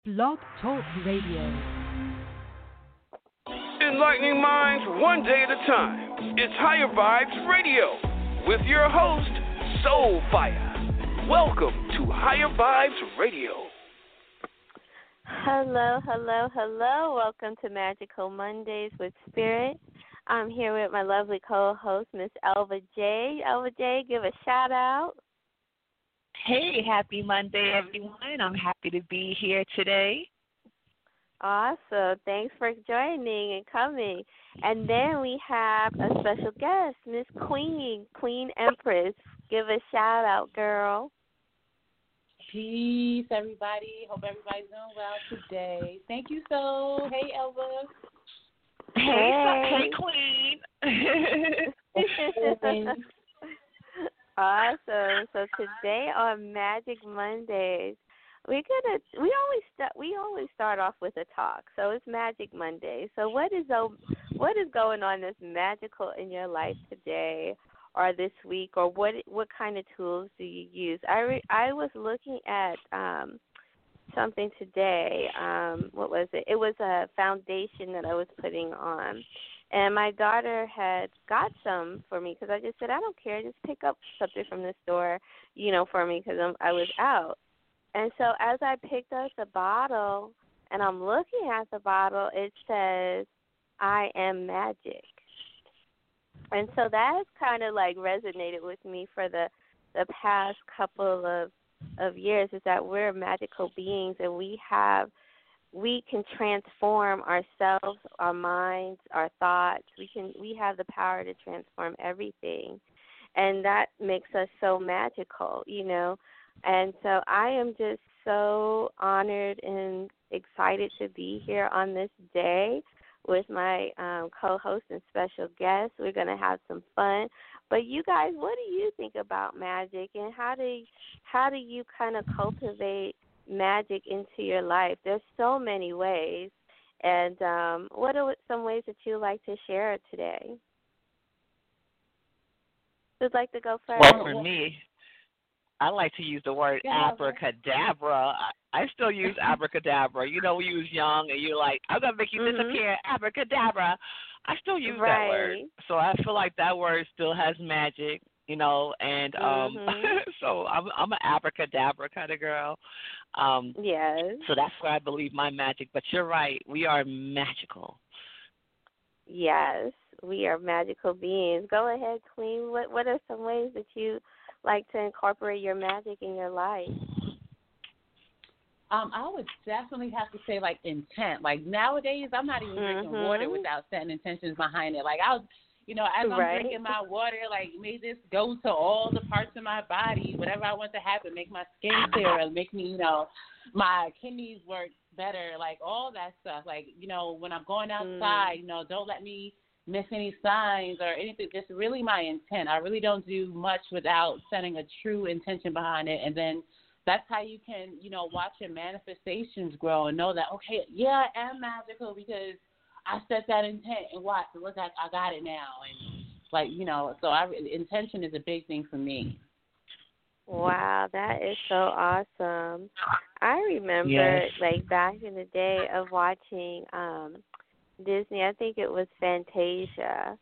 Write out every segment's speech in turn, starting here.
Blog Talk Radio. Enlightening minds one day at a time. It's Higher Vibes Radio with your host, Soulfire. Welcome to Higher Vibes Radio. Hello, hello, hello. Welcome to Magical Mondays with Spirit. I'm here with my lovely co-host, Miss Elva J. Elva J, give a shout out. Hey, happy Monday, everyone. I'm happy to be here today. Awesome. Thanks for joining and coming. And then we have a special guest, Miss Queen Empress. Give a shout out, girl. Peace, everybody. Hope everybody's doing well today. Thank you, so. Hey, Elva. Hey Queen. Awesome. So today on Magic Mondays, we always start off with a talk. So it's Magic Monday. So what is going on that's magical in your life today, or this week, or what kind of tools do you use? I was looking at something today. What was it? It was a foundation that I was putting on. And my daughter had got some for me because I just said, I don't care, just pick up something from the store, for me because I was out. And so as I picked up the bottle and I'm looking at the bottle, it says, I am magic. And so that has kind of like resonated with me for the past couple of years, is that we're magical beings and we can transform ourselves, our minds, our thoughts. We have the power to transform everything, and that makes us so magical, And so I am just so honored and excited to be here on this day with my co-host and special guest. We're going to have some fun. But you guys, what do you think about magic, and how do you kind of cultivate magic into your life? There's so many ways, and what are some ways that you like to share today? Who'd like to go first? Well, for me, I like to use the word abracadabra. I still use abracadabra. When you was young and you're like, I'm going to make you disappear, abracadabra. I still use that word. So I feel like that word still has magic, and so I'm an abracadabra kind of girl. Yes. So that's where I believe my magic. But you're right. We are magical. Yes, we are magical beings. Go ahead, Queen. What are some ways that you like to incorporate your magic in your life? I would definitely have to say, intent. Like, nowadays, I'm not even drinking water without setting intentions behind it. Like, as I'm drinking my water, may this go to all the parts of my body, whatever I want to happen, make my skin clearer, make me, my kidneys work better, all that stuff. When I'm going outside, don't let me miss any signs or anything. Just really my intent. I really don't do much without setting a true intention behind it. And then that's how you can, watch your manifestations grow and know that, okay, yeah, I am magical because I set that intent and watch. Look, I got it now. And, so intention is a big thing for me. Wow, that is so awesome. I remember, back in the day of watching Disney, I think it was Fantasia,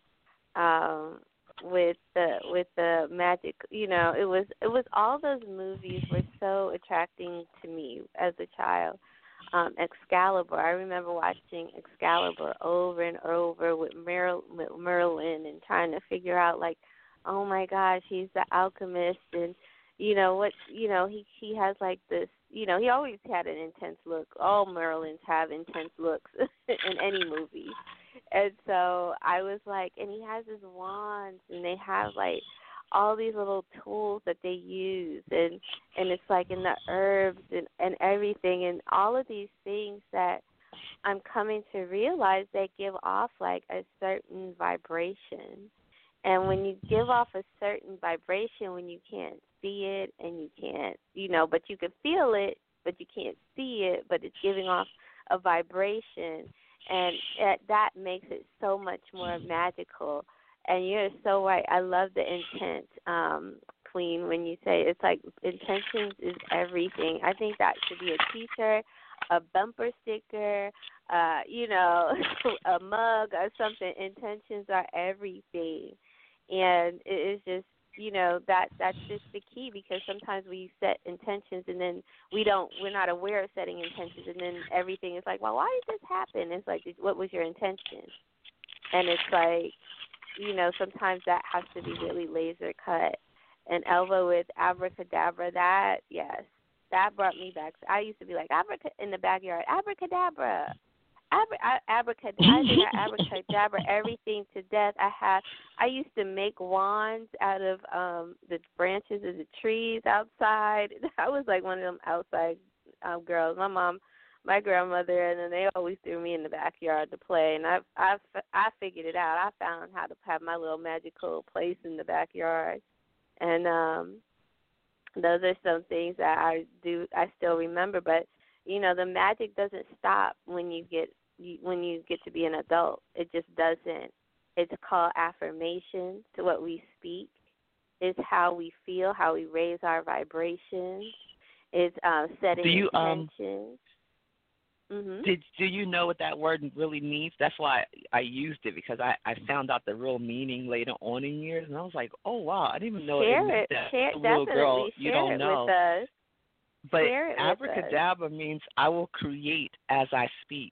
with the magic, it was all those movies were so attracting to me as a child. Excalibur, I remember watching Excalibur over and over with Merlin and trying to figure out, oh my gosh, he's the alchemist, and he has this, he always had an intense look. All Merlins have intense looks in any movie. And so I was and he has his wands, and they have all these little tools that they use, and it's in the herbs and everything, and all of these things that I'm coming to realize they give off a certain vibration. And when you give off a certain vibration, when you can't see it and you can't, but you can feel it, but you can't see it, but it's giving off a vibration, and that makes it so much more magical. And you're so right. I love the intent, Queen, when you say it's intentions is everything. I think that should be a T-shirt. a bumper sticker, a mug or something. Intentions are everything, and it is just that's just the key, because sometimes we set intentions and then we're not aware of setting intentions, and then everything is like, well, why did this happen? It's like, what was your intention? And it's like, sometimes that has to be really laser cut. And Elva with abracadabra, that brought me back. I used to be like, in the backyard, abracadabra. Abracadabra everything to death. I used to make wands out of the branches of the trees outside. I was like one of them outside girls. My mom, my grandmother, and then they always threw me in the backyard to play. And I figured it out. I found how to have my little magical place in the backyard. And those are some things that I still remember. But the magic doesn't stop when you get to be an adult. It just doesn't. It's called affirmation to what we speak. It's how we feel, how we raise our vibrations. It's setting intentions. Do you know what that word really means? That's why I used it, because I found out the real meaning later on in years, and I was like, oh wow, I didn't even know it meant that. Share, a little girl, you don't know. With us. But abracadabra means I will create as I speak.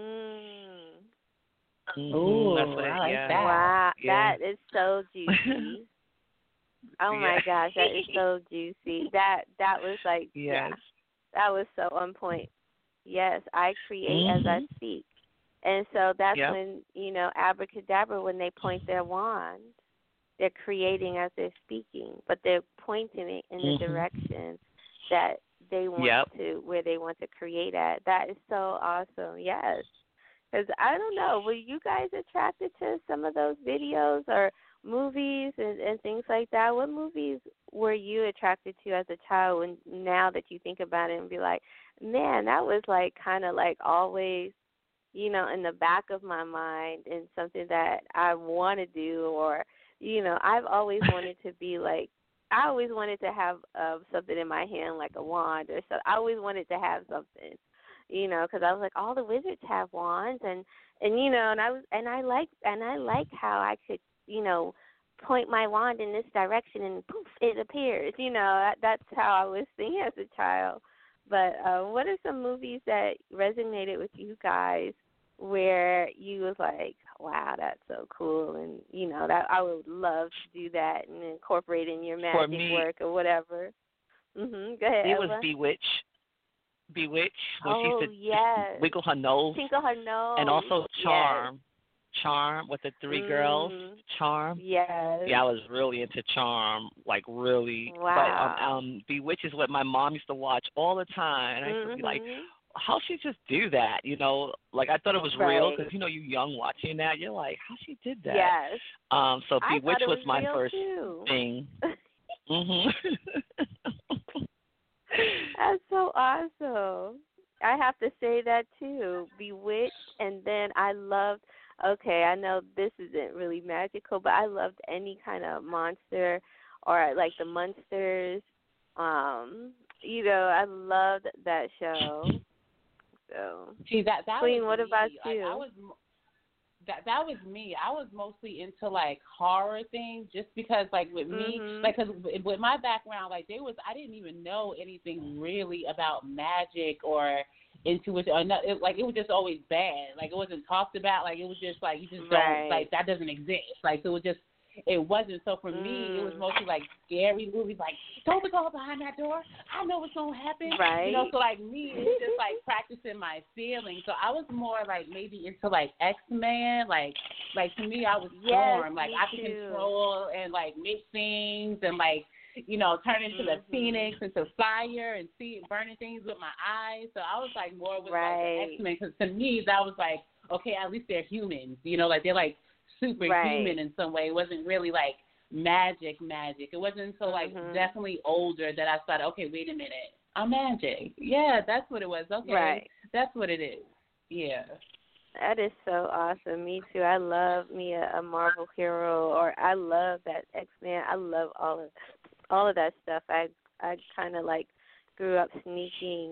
Ooh, that's what I like that. Wow, yeah. that is so juicy. Oh my gosh, that is so juicy. That was like, that was so on point. Yes, I create as I speak. And so that's when, abracadabra, when they point their wand, they're creating as they're speaking, but they're pointing it in the direction that they want to, where they want to create at. That is so awesome. Yes. Because I don't know, were you guys attracted to some of those videos or movies and things like that? What movies were you attracted to as a child, when now that you think about it and be like, man, that was like kind of like always, in the back of my mind, and something that I want to do, or, I've always wanted to be like, I always wanted to have something in my hand like a wand or something. I always wanted to have something, because I was like, all the wizards have wands, and I like how I could, point my wand in this direction and poof, it appears. That's how I was thinking as a child. But what are some movies that resonated with you guys where you was like, wow, that's so cool, and that I would love to do that and incorporate in your magic work or whatever? Go ahead, It Elva. was Bewitched, when she used to wiggle her nose. Tinkle her nose. And also Charm. Charm with the three girls. Charm. Yes. Yeah, I was really into Charm, like really. Wow. But Bewitched is what my mom used to watch all the time, and I used to be like, how she just do that? Like I thought it was real, because you young watching that, you're like, how she did that? Yes. So Bewitched was my first too. thing. That's so awesome. I have to say that too. Bewitched, and then I loved. Okay, I know this isn't really magical, but I loved any kind of monster, or like the Munsters. I loved that show. So, see that Queen, was what me. about like, you? That was me. I was mostly into like horror things, just because like with me, like, cause with my background, like I didn't even know anything really about magic or intuition, or not, it was just always bad. Like it wasn't talked about. Like it was just like, you just don't, like, that doesn't exist. Like it wasn't. So for me, it was mostly like scary movies, like, don't go behind that door, I know what's gonna happen. Right. So like me, it was just like practicing my feelings. So I was more like maybe into like X-Men. Like to me, I was Storm. Like I could control and like make things and like, turn into the phoenix, into fire, and see it burning things with my eyes. So I was like more with like the X-Men, because to me that was like, okay, at least they're humans. Like they're like superhuman in some way. It wasn't really like magic. It wasn't until like definitely older that I thought, okay, wait a minute, I'm magic. Yeah, that's what it was. Okay, that's what it is. Yeah. That is so awesome. Me too. I love me a Marvel hero, or I love that X-Men. I love all of that stuff. I kind of like grew up sneaking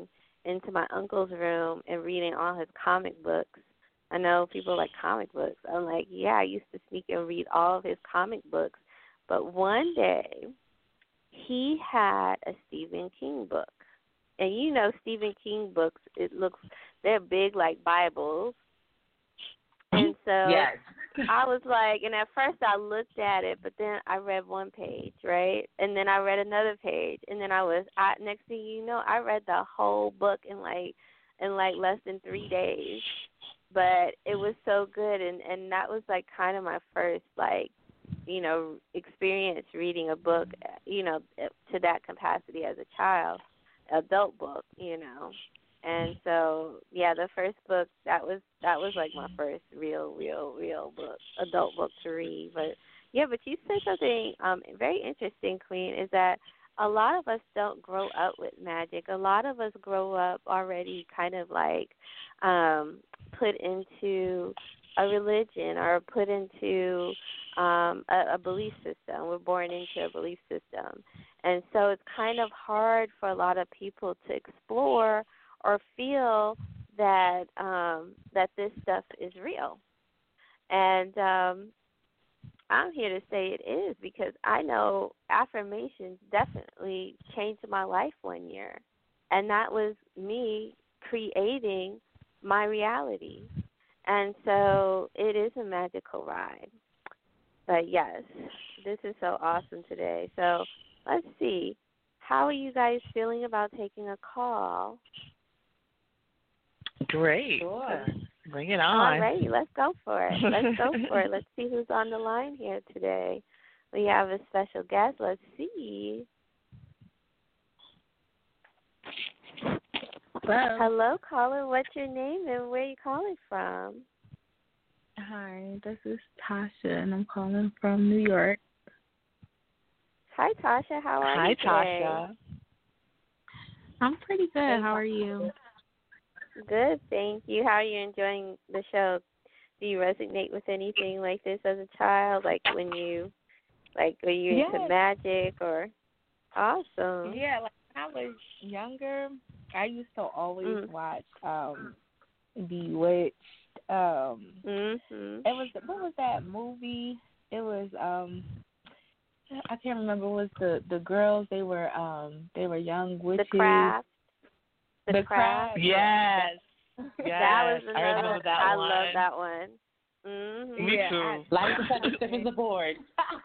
into my uncle's room and reading all his comic books. I know people like comic books. I'm like, yeah, I used to sneak and read all of his comic books. But one day, he had a Stephen King book. And you know Stephen King books, they're big like Bibles. And so yes. I was like, and at first I looked at it, but then I read one page, right? And then I read another page, and then next thing you know, I read the whole book in less than 3 days. But it was so good, and that was like kind of my first experience reading a book, to that capacity as a child, adult book, And so, yeah, the first book, that was like my first real book, adult book to read. But you said something very interesting, Queen, is that a lot of us don't grow up with magic. A lot of us grow up already kind of like put into a religion or put into a belief system. We're born into a belief system. And so it's kind of hard for a lot of people to explore or feel that that this stuff is real. And I'm here to say it is, because I know affirmations definitely changed my life one year. And that was me creating my reality. And so it is a magical ride. But yes, this is so awesome today. So let's see. How are you guys feeling about taking a call? Great. Sure. Bring it on. All righty, let's go for it. Let's see who's on the line here today. We have a special guest. Let's see. Hello, caller. What's your name and where are you calling from? Hi, this is Tasha, and I'm calling from New York. Hi, Tasha. How are you today? Hi, Tasha. I'm pretty good. How are you? Good, thank you. How are you enjoying the show? Do you resonate with anything like this as a child? Were you into magic or? Awesome. Yeah, like when I was younger, I used to always watch Bewitched. It was, what was that movie? It was I can't remember. It was the girls, they were young witches. The Craft. The Craft. Yes. That was another. I remember that I one. love that one. Mm-hmm. Me too. Like the Fellowship is aboard.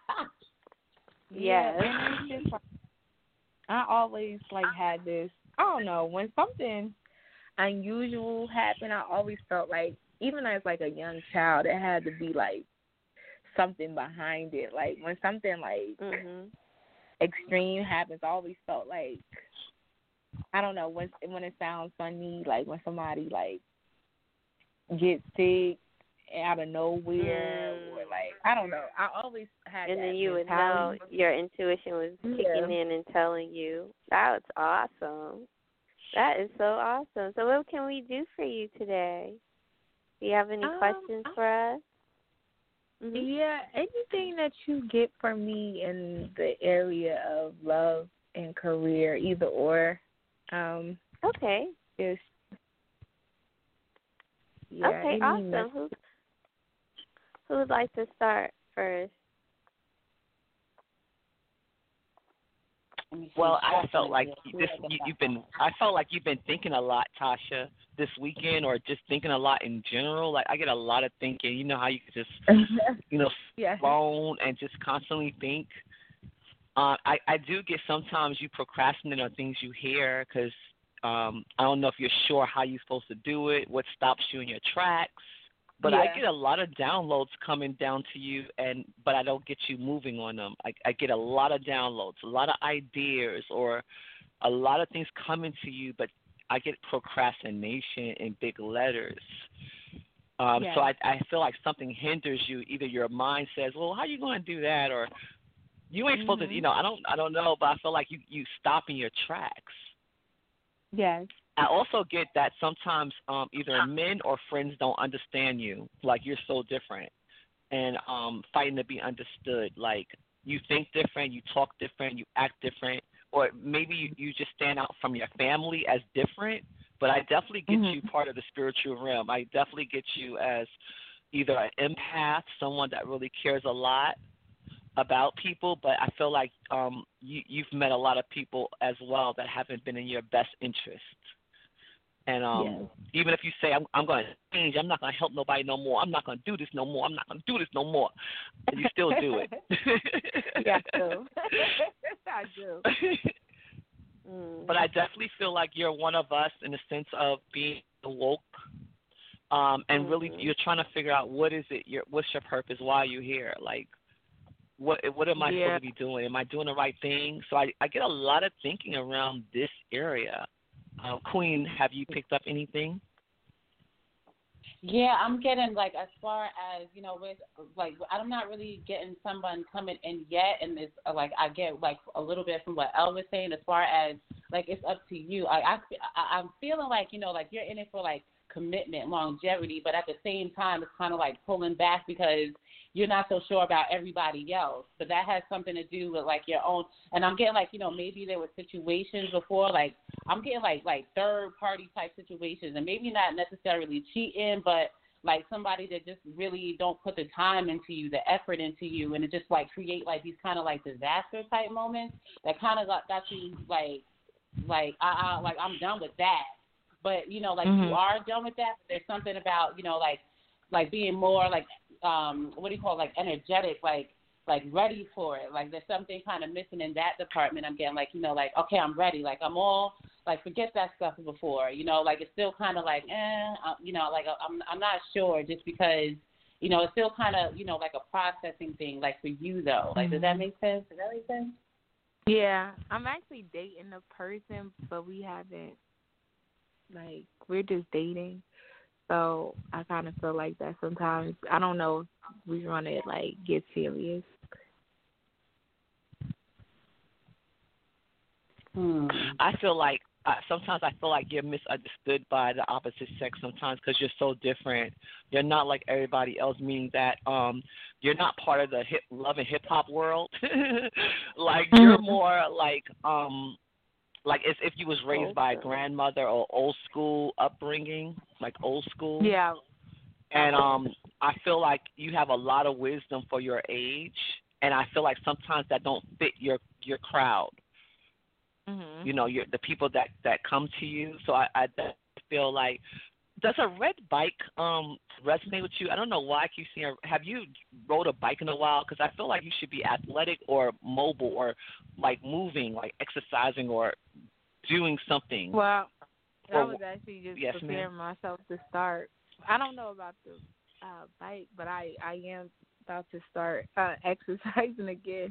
Yes. And it's just like, I always had this, I don't know, when something unusual happened, I always felt like, even as a young child, it had to be something behind it. Like when something extreme happens, I always felt like, I don't know, when it sounds funny, when somebody gets sick out of nowhere, or I don't know. I always had and that then you would know your intuition was kicking in and telling you. That's awesome. That is so awesome. So what can we do for you today? Do you have any questions for us? Mm-hmm. Yeah, anything that you get from me in the area of love and career, either or. Okay. Just okay, awesome. Who would like to start first? Well, I felt like I felt like you've been thinking a lot, Tasha, this weekend, or just thinking a lot in general. I get a lot of thinking. You know how you can just, phone and just constantly think. I do get sometimes you procrastinate on things you hear because I don't know if you're sure how you're supposed to do it, what stops you in your tracks. But I get a lot of downloads coming down to you, but I don't get you moving on them. I get a lot of downloads, a lot of ideas, or a lot of things coming to you, but I get procrastination in big letters. So I feel like something hinders you. Either your mind says, well, how are you going to do that? Or you ain't supposed to, I don't know, but I feel like you stop in your tracks. Yes. I also get that sometimes either men or friends don't understand you. Like you're so different, and fighting to be understood. Like you think different, you talk different, you act different, or maybe you just stand out from your family as different, But I definitely get you part of the spiritual realm. I definitely get you as either an empath, someone that really cares a lot about people, but I feel like you've met a lot of people as well that haven't been in your best interest. And even if you say, I'm going to change, I'm not going to help nobody no more, I'm not going to do this no more, I'm not going to do this no more, and you still do it. Yeah, I do. I do. But I definitely feel like you're one of us in the sense of being woke, and really you're trying to figure out what's your purpose, why are you here, like what am I supposed to be doing? Am I doing the right thing? So I get a lot of thinking around this area. Queen, have you picked up anything? Yeah, I'm getting, like, as far as, you know, with, like, I'm not really getting someone coming in yet, and it's, like, I get, like, a little bit from what Elle was saying as far as, like, it's up to you. I'm feeling like, you know, like, you're in it for, like, commitment, longevity, but at the same time, it's kind of, like, pulling back because you're not so sure about everybody else. But that has something to do with, like, your own, and I'm getting, like, you know, maybe there were situations before, like, I'm getting, like third-party type situations, and maybe not necessarily cheating, but, like, somebody that just really don't put the time into you, the effort into you, and it just, like, create, like, these kind of, like, disaster-type moments that kind of got you, I'm done with that. But, you know, like, you are done with that, but there's something about, you know, like being more, like, what do you call it, like, energetic, like ready for it. Like, there's something kind of missing in that department. I'm getting, like, you know, like, okay, I'm ready. Like, I'm all, like, forget that stuff before, you know, like, it's still kind of like, you know, like, I'm not sure just because, you know, it's still kind of, you know, like a processing thing, like, for you, though. Like, does that make sense? Does that make sense? Yeah, I'm actually dating a person, but we haven't, like, we're just dating. So I kind of feel like that sometimes. I don't know if we want to, like, get serious. I feel like sometimes I feel like you're misunderstood by the opposite sex sometimes because you're so different. You're not like everybody else, meaning that you're not part of the love and hip hop world. Like you're more like as if you was raised by a grandmother or old school upbringing, like old school. Yeah. And I feel like you have a lot of wisdom for your age, and I feel like sometimes that don't fit your crowd. You know, the people that come to you. So I feel like, does a red bike resonate with you? I don't know why I keep seeing. Have you rode a bike in a while? Because I feel like you should be athletic or mobile or like moving, like exercising or doing something. Well, I was actually just preparing myself to start. I don't know about the bike, but I am about to start exercising again.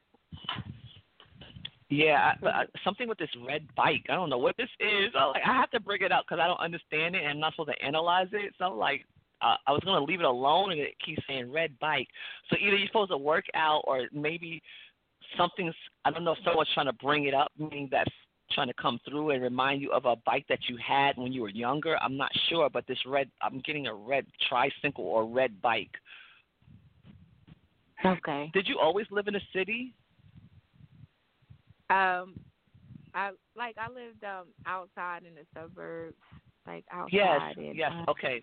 Yeah, something with this red bike. I don't know what this is. I have to bring it up because I don't understand it and I'm not supposed to analyze it. So I'm like, I was going to leave it alone and it keeps saying red bike. So either you're supposed to work out or maybe something's, I don't know if someone's trying to bring it up, meaning that's trying to come through and remind you of a bike that you had when you were younger. I'm not sure, but I'm getting a red tricycle or red bike. Okay. Did you always live in a city? I lived outside in the suburbs, like outside. Yes, okay.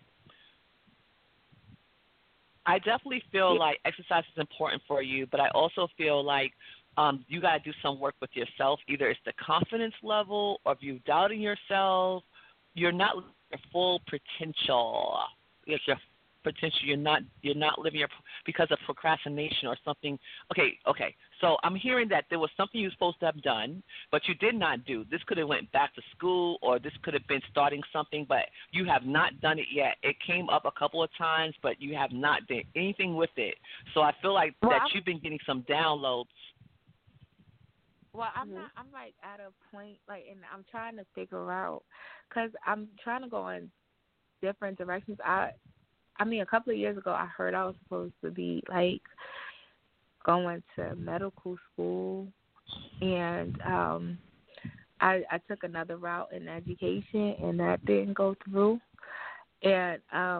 I definitely feel like exercise is important for you, but I also feel like you got to do some work with yourself. Either it's the confidence level, or if you're doubting yourself, you're not living your full potential. It's your potential. You're not living your because of procrastination or something. Okay. So I'm hearing that there was something you were supposed to have done, but you did not do. This could have went back to school, or this could have been starting something, but you have not done it yet. It came up a couple of times, but you have not done anything with it. So I feel like you've been getting some downloads. Well, I'm like at a point, like, and I'm trying to figure out, because I'm trying to go in different directions. I mean, a couple of years ago, I heard I was supposed to be, like, going to medical school, and I took another route in education, and that didn't go through. And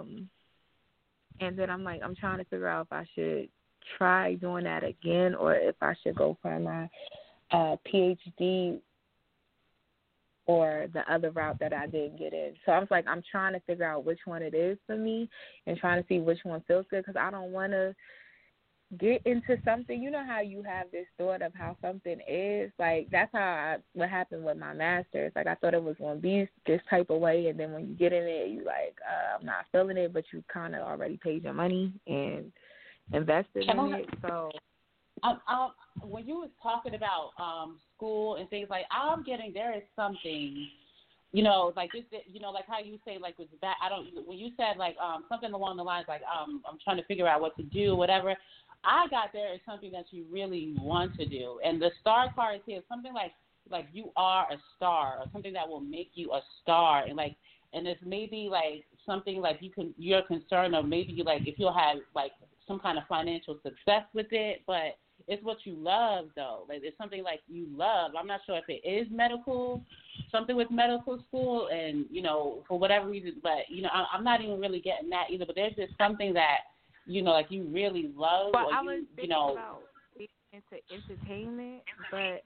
then I'm like, I'm trying to figure out if I should try doing that again, or if I should go for my PhD, or the other route that I didn't get in. So I was like, I'm trying to figure out which one it is for me and trying to see which one feels good because I don't want to get into something. You know how you have this thought of how something is? Like, that's what happened with my master's. Like, I thought it was going to be this type of way, and then when you get in it, you like, I'm not feeling it, but you kind of already paid your money and invested in it. So when you was talking about school and things like, I'm getting there is something, you know, like this, you know, like how you say like with that. When you said like something along the lines like I'm trying to figure out what to do, whatever. I got there is something that you really want to do, and the star card here is something like you are a star or something that will make you a star, and it's maybe like something like you're concerned of maybe like if you'll have like some kind of financial success with it, but it's what you love though. Like it's something like you love. I'm not sure if it is something with medical school, and you know for whatever reason, but you know I'm not even really getting that either. But there's just something that you know like you really love. But I was thinking about being into entertainment, but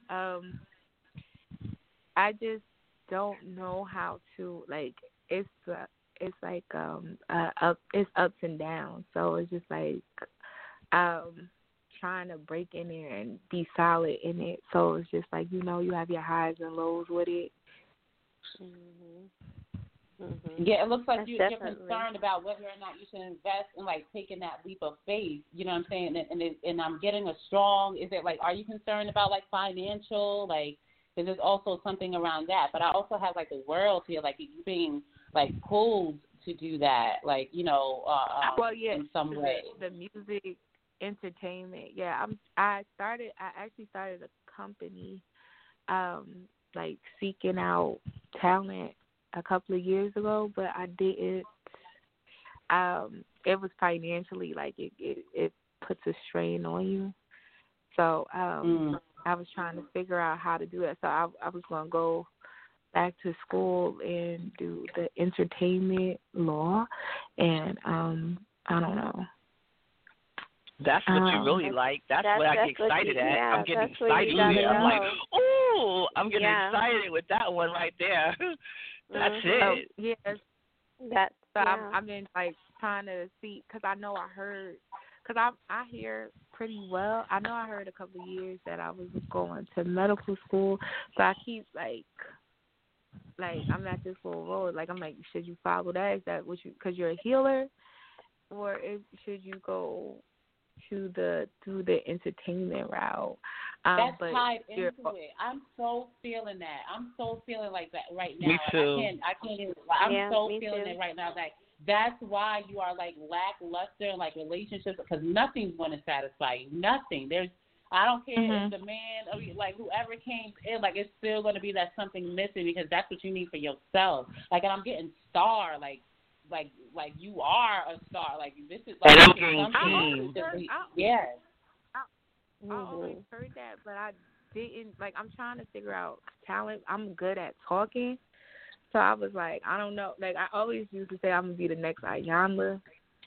I just don't know how to like. It's like it's ups and downs. So it's just like trying to break in there and be solid in it. So it's just like, you know, you have your highs and lows with it. Yeah, it looks like you're concerned about whether or not you should invest in like taking that leap of faith. You know what I'm saying? And I'm getting a strong. Is it like? Are you concerned about like financial? Like, because there's also something around that. But I also have like the world here, like you being like pulled to do that, like you know, well, yeah, in some way. The music, entertainment. Yeah, I actually started a company, like seeking out talent a couple of years ago, but I didn't. It was financially like it puts a strain on you. So I was trying to figure out how to do that. So I was gonna go back to school and do the entertainment law, and I don't know. That's what you really like. That's what I get excited at. Yeah, I'm getting excited here. I'm like, ooh, I'm getting excited with that one right there. That's it. Yes. So I've been like trying to see, because I know I heard, because I hear pretty well. I know I heard a couple of years that I was going to medical school, so I keep like I'm at this little road. Like I'm like, should you follow that? Is that what you? Because you're a healer, or should you go through the entertainment route? That's tied into it. I'm so feeling that. I'm so feeling like that right now. Me too. I can't even. I'm so feeling it right now. Like that's why you are like lackluster in like relationships, because nothing's going to satisfy you. Nothing. I don't care if the man or like whoever came in, like it's still going to be that something missing, because that's what you need for yourself. Like, and I'm getting star, like you are a star. Like this is like yes. I always heard that, but I didn't. Like, I'm trying to figure out talent. I'm good at talking, so I was like, I don't know. Like, I always used to say I'm gonna be the next Iyanla,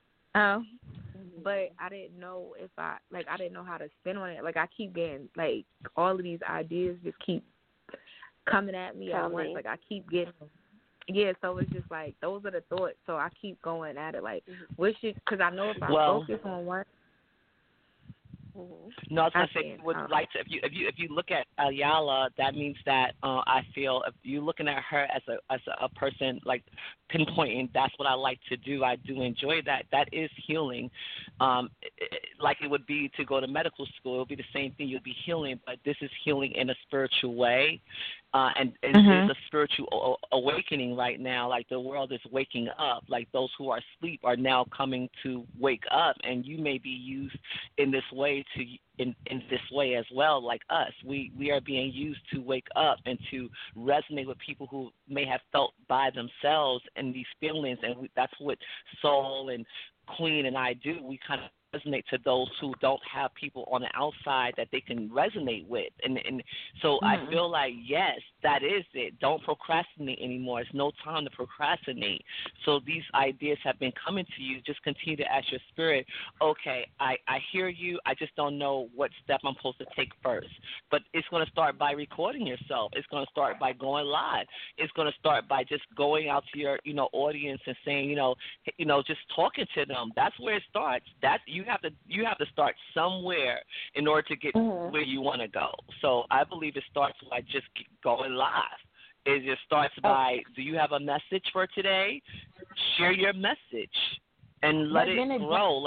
but I didn't know I didn't know how to spin on it. Like, I keep getting like all of these ideas just keep coming at me at once. Like, I keep getting them. Yeah, so it's just like those are the thoughts. So I keep going at it. Like, because I know if I focus on one. No, I was gonna say would like to. If you look at Iyanla, that means that I feel if you're looking at her as a person, like pinpointing, that's what I like to do. I do enjoy that. That is healing. Like it would be to go to medical school. It would be the same thing. You'll be healing, but this is healing in a spiritual way. And there's a spiritual awakening right now. Like the world is waking up. Like those who are asleep are now coming to wake up, and you may be used in this way in this way as well. Like us, we are being used to wake up and to resonate with people who may have felt by themselves and these feelings, and that's what Soul and Queen and I do. We kind of resonate to those who don't have people on the outside that they can resonate with. And so I feel like, yes, that is it. Don't procrastinate anymore. It's no time to procrastinate. So these ideas have been coming to you. Just continue to ask your spirit, okay, I hear you. I just don't know what step I'm supposed to take first. But it's going to start by recording yourself. It's going to start by going live. It's going to start by just going out to your, audience and saying, just talking to them. That's where it starts. You have to start somewhere in order to get where you want to go. So I believe it starts by just going live. It just starts by, do you have a message for today? Share your message and let it grow.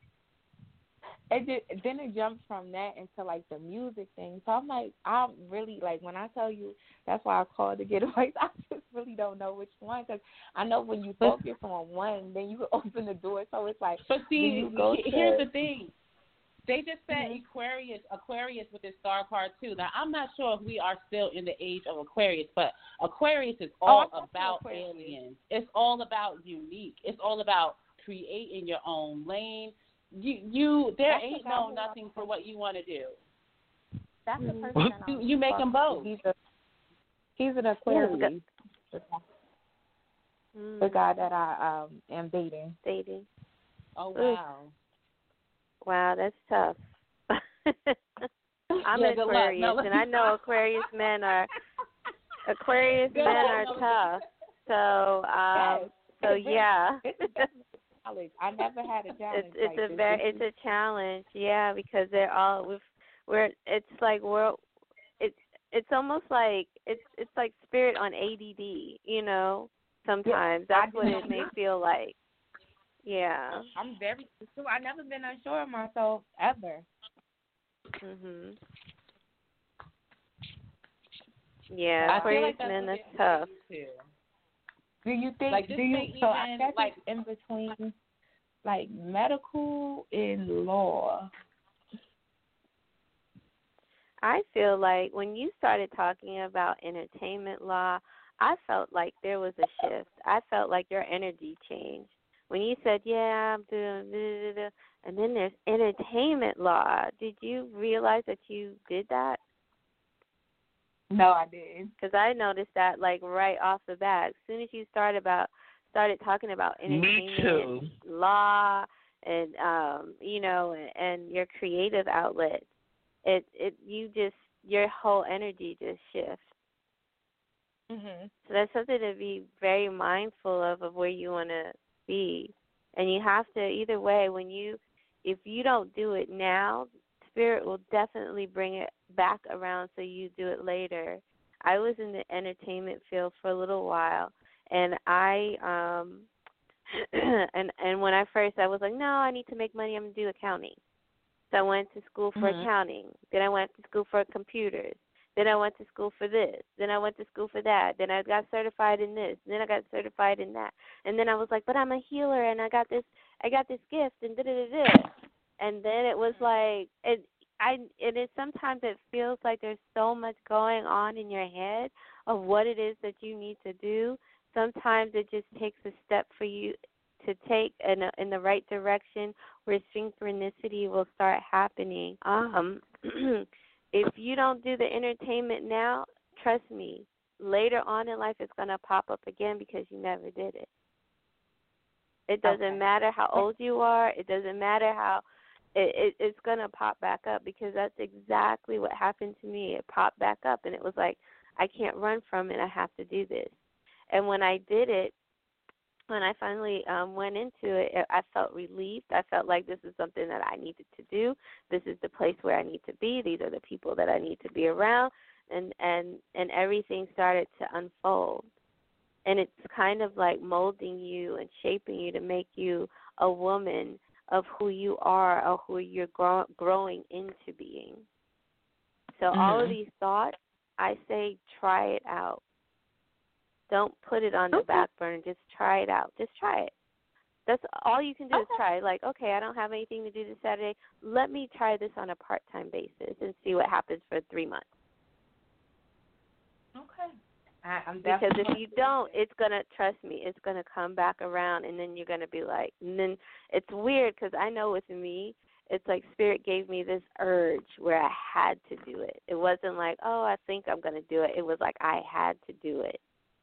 Then it jumps from that into like the music thing. So I'm like, I'm really like, when I tell you that's why I called to get advice, I just really don't know which one, because I know when you focus on one, then you can open the door. So it's like, but see, here's the thing. They just said Aquarius with this star card too. Now I'm not sure if we are still in the age of Aquarius, but Aquarius is all about aliens. It's all about unique. It's all about creating your own lane. There ain't nothing for what you want to do. That's the person you make them both. He's an Aquarius. The guy that I am dating. Oh wow. Wow, that's tough. I'm an Aquarius, and I know Aquarius men are tough. So, yeah. I never had a challenge. It's a challenge, yeah, because they're all it's almost like it's like spirit on ADD, sometimes that's what it may feel like. Yeah. I'm very sure. I've never been unsure of myself ever. Yeah, Aquarius men, that's tough. Do you think? Like, so I guess it's in between, like medical and law. I feel like when you started talking about entertainment law, I felt like there was a shift. I felt like your energy changed. When you said, yeah, I'm doing blah, and then there's entertainment law, did you realize that you did that? No, I didn't. Because I noticed that, like, right off the bat. As soon as you started talking about entertainment law and, and your creative outlets, your whole energy just shifts. So that's something to be very mindful of where you want to be. And you have to, either way, if you don't do it now, Spirit will definitely bring it back around so you do it later. I was in the entertainment field for a little while, and I and when I was like, no, I need to make money, I'm going to do accounting. So I went to school for accounting. Then I went to school for computers. Then I went to school for this. Then I went to school for that. Then I got certified in this. Then I got certified in that. And then I was like, but I'm a healer and I got this gift and da-da-da-da. And then it was like, sometimes it feels like there's so much going on in your head of what it is that you need to do. Sometimes it just takes a step for you to take in the right direction where synchronicity will start happening. If you don't do the entertainment now, trust me, later on in life it's going to pop up again because you never did it. It doesn't matter how old you are. It doesn't matter how it's going to pop back up, because that's exactly what happened to me. It popped back up, and it was like, I can't run from it. I have to do this. And when I did it, when I finally went into it, I felt relieved. I felt like this is something that I needed to do. This is the place where I need to be. These are the people that I need to be around. And everything started to unfold. And it's kind of like molding you and shaping you to make you a woman of who you are or who you're growing into being. So all of these thoughts, I say try it out. Don't put it on the back burner. Just try it out. Just try it. That's all you can do is try. Like, okay, I don't have anything to do this Saturday. Let me try this on a part-time basis and see what happens for 3 months. Okay. I'm because definitely if you don't, it's gonna, trust me, it's gonna come back around, and then you're gonna be like, and then it's weird because I know with me, it's like Spirit gave me this urge where I had to do it. It wasn't like, oh, I think I'm gonna do it. It was like I had to do it.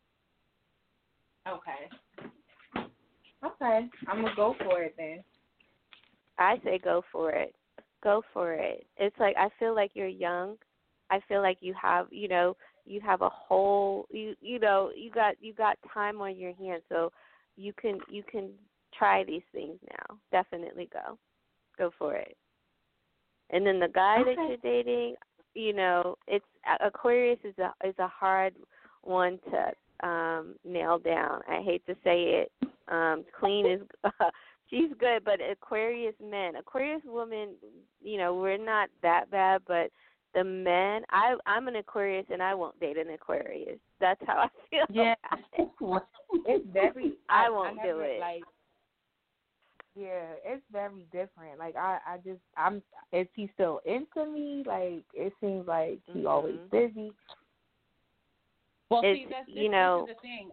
Okay. Okay, I'm gonna go for it then. I say go for it. Go for it. It's like I feel like you're young. I feel like you have, you have a whole, you got time on your hands, so you can try these things now. Definitely go for it. And then the guy that you're dating, it's Aquarius is a hard one to nail down. I hate to say it. Queen is she's good, but Aquarius women, we're not that bad, but the men, I'm an Aquarius and I won't date an Aquarius. That's how I feel. Yeah, it's very. I won't do it. Like, yeah, it's very different. Like is he still into me? Like, it seems like he's always busy. Well, see, this is the thing.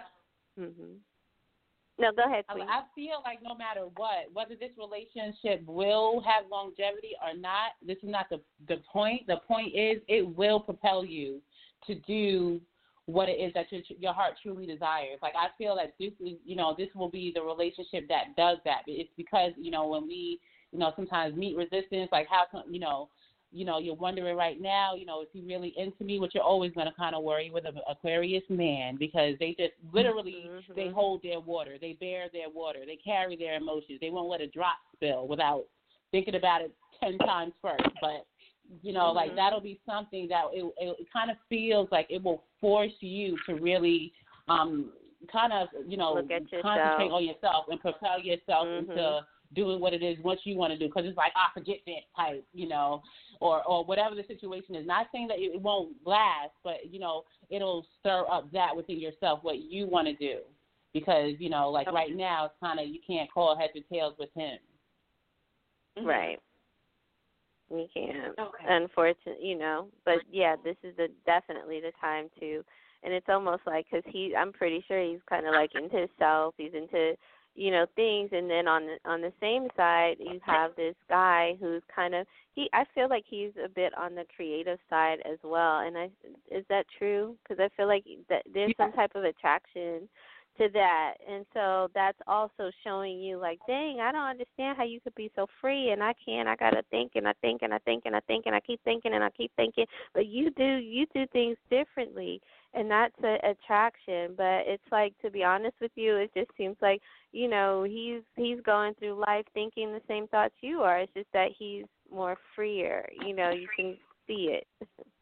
No, go ahead, Queen. I feel like no matter what, whether this relationship will have longevity or not, this is not the point. The point is it will propel you to do what it is that your heart truly desires. Like, I feel that this is, this will be the relationship that does that. It's because, when we, sometimes meet resistance, like how come, you're wondering right now, is he really into me? Which you're always going to kind of worry with an Aquarius man, because they just literally, they hold their water. They bear their water. They carry their emotions. They won't let a drop spill without thinking about it 10 times first. But, like that'll be something that it kind of feels like it will force you to really kind of, concentrate on yourself and propel yourself into doing what it is, what you want to do, because it's like, forget that type, or whatever the situation is. Not saying that it won't last, but, it'll stir up that within yourself, what you want to do. Because, right now, it's kind of, you can't call heads or tails with him. Right. You can't, unfortunately, But, yeah, this is definitely the time to, and it's almost like, because I'm pretty sure he's kind of like into himself. He's into, things, and then on the same side you have this guy who's kind of I feel like he's a bit on the creative side as well. And is that true? Because I feel like that there's some type of attraction to that, and so that's also showing you like, dang, I don't understand how you could be so free, and I gotta think and I think and I think and I think and I keep thinking and I keep thinking, but you do things differently, and that's an attraction. But it's like, to be honest with you, it just seems like, he's going through life thinking the same thoughts you are. It's just that he's more freer. You can see it.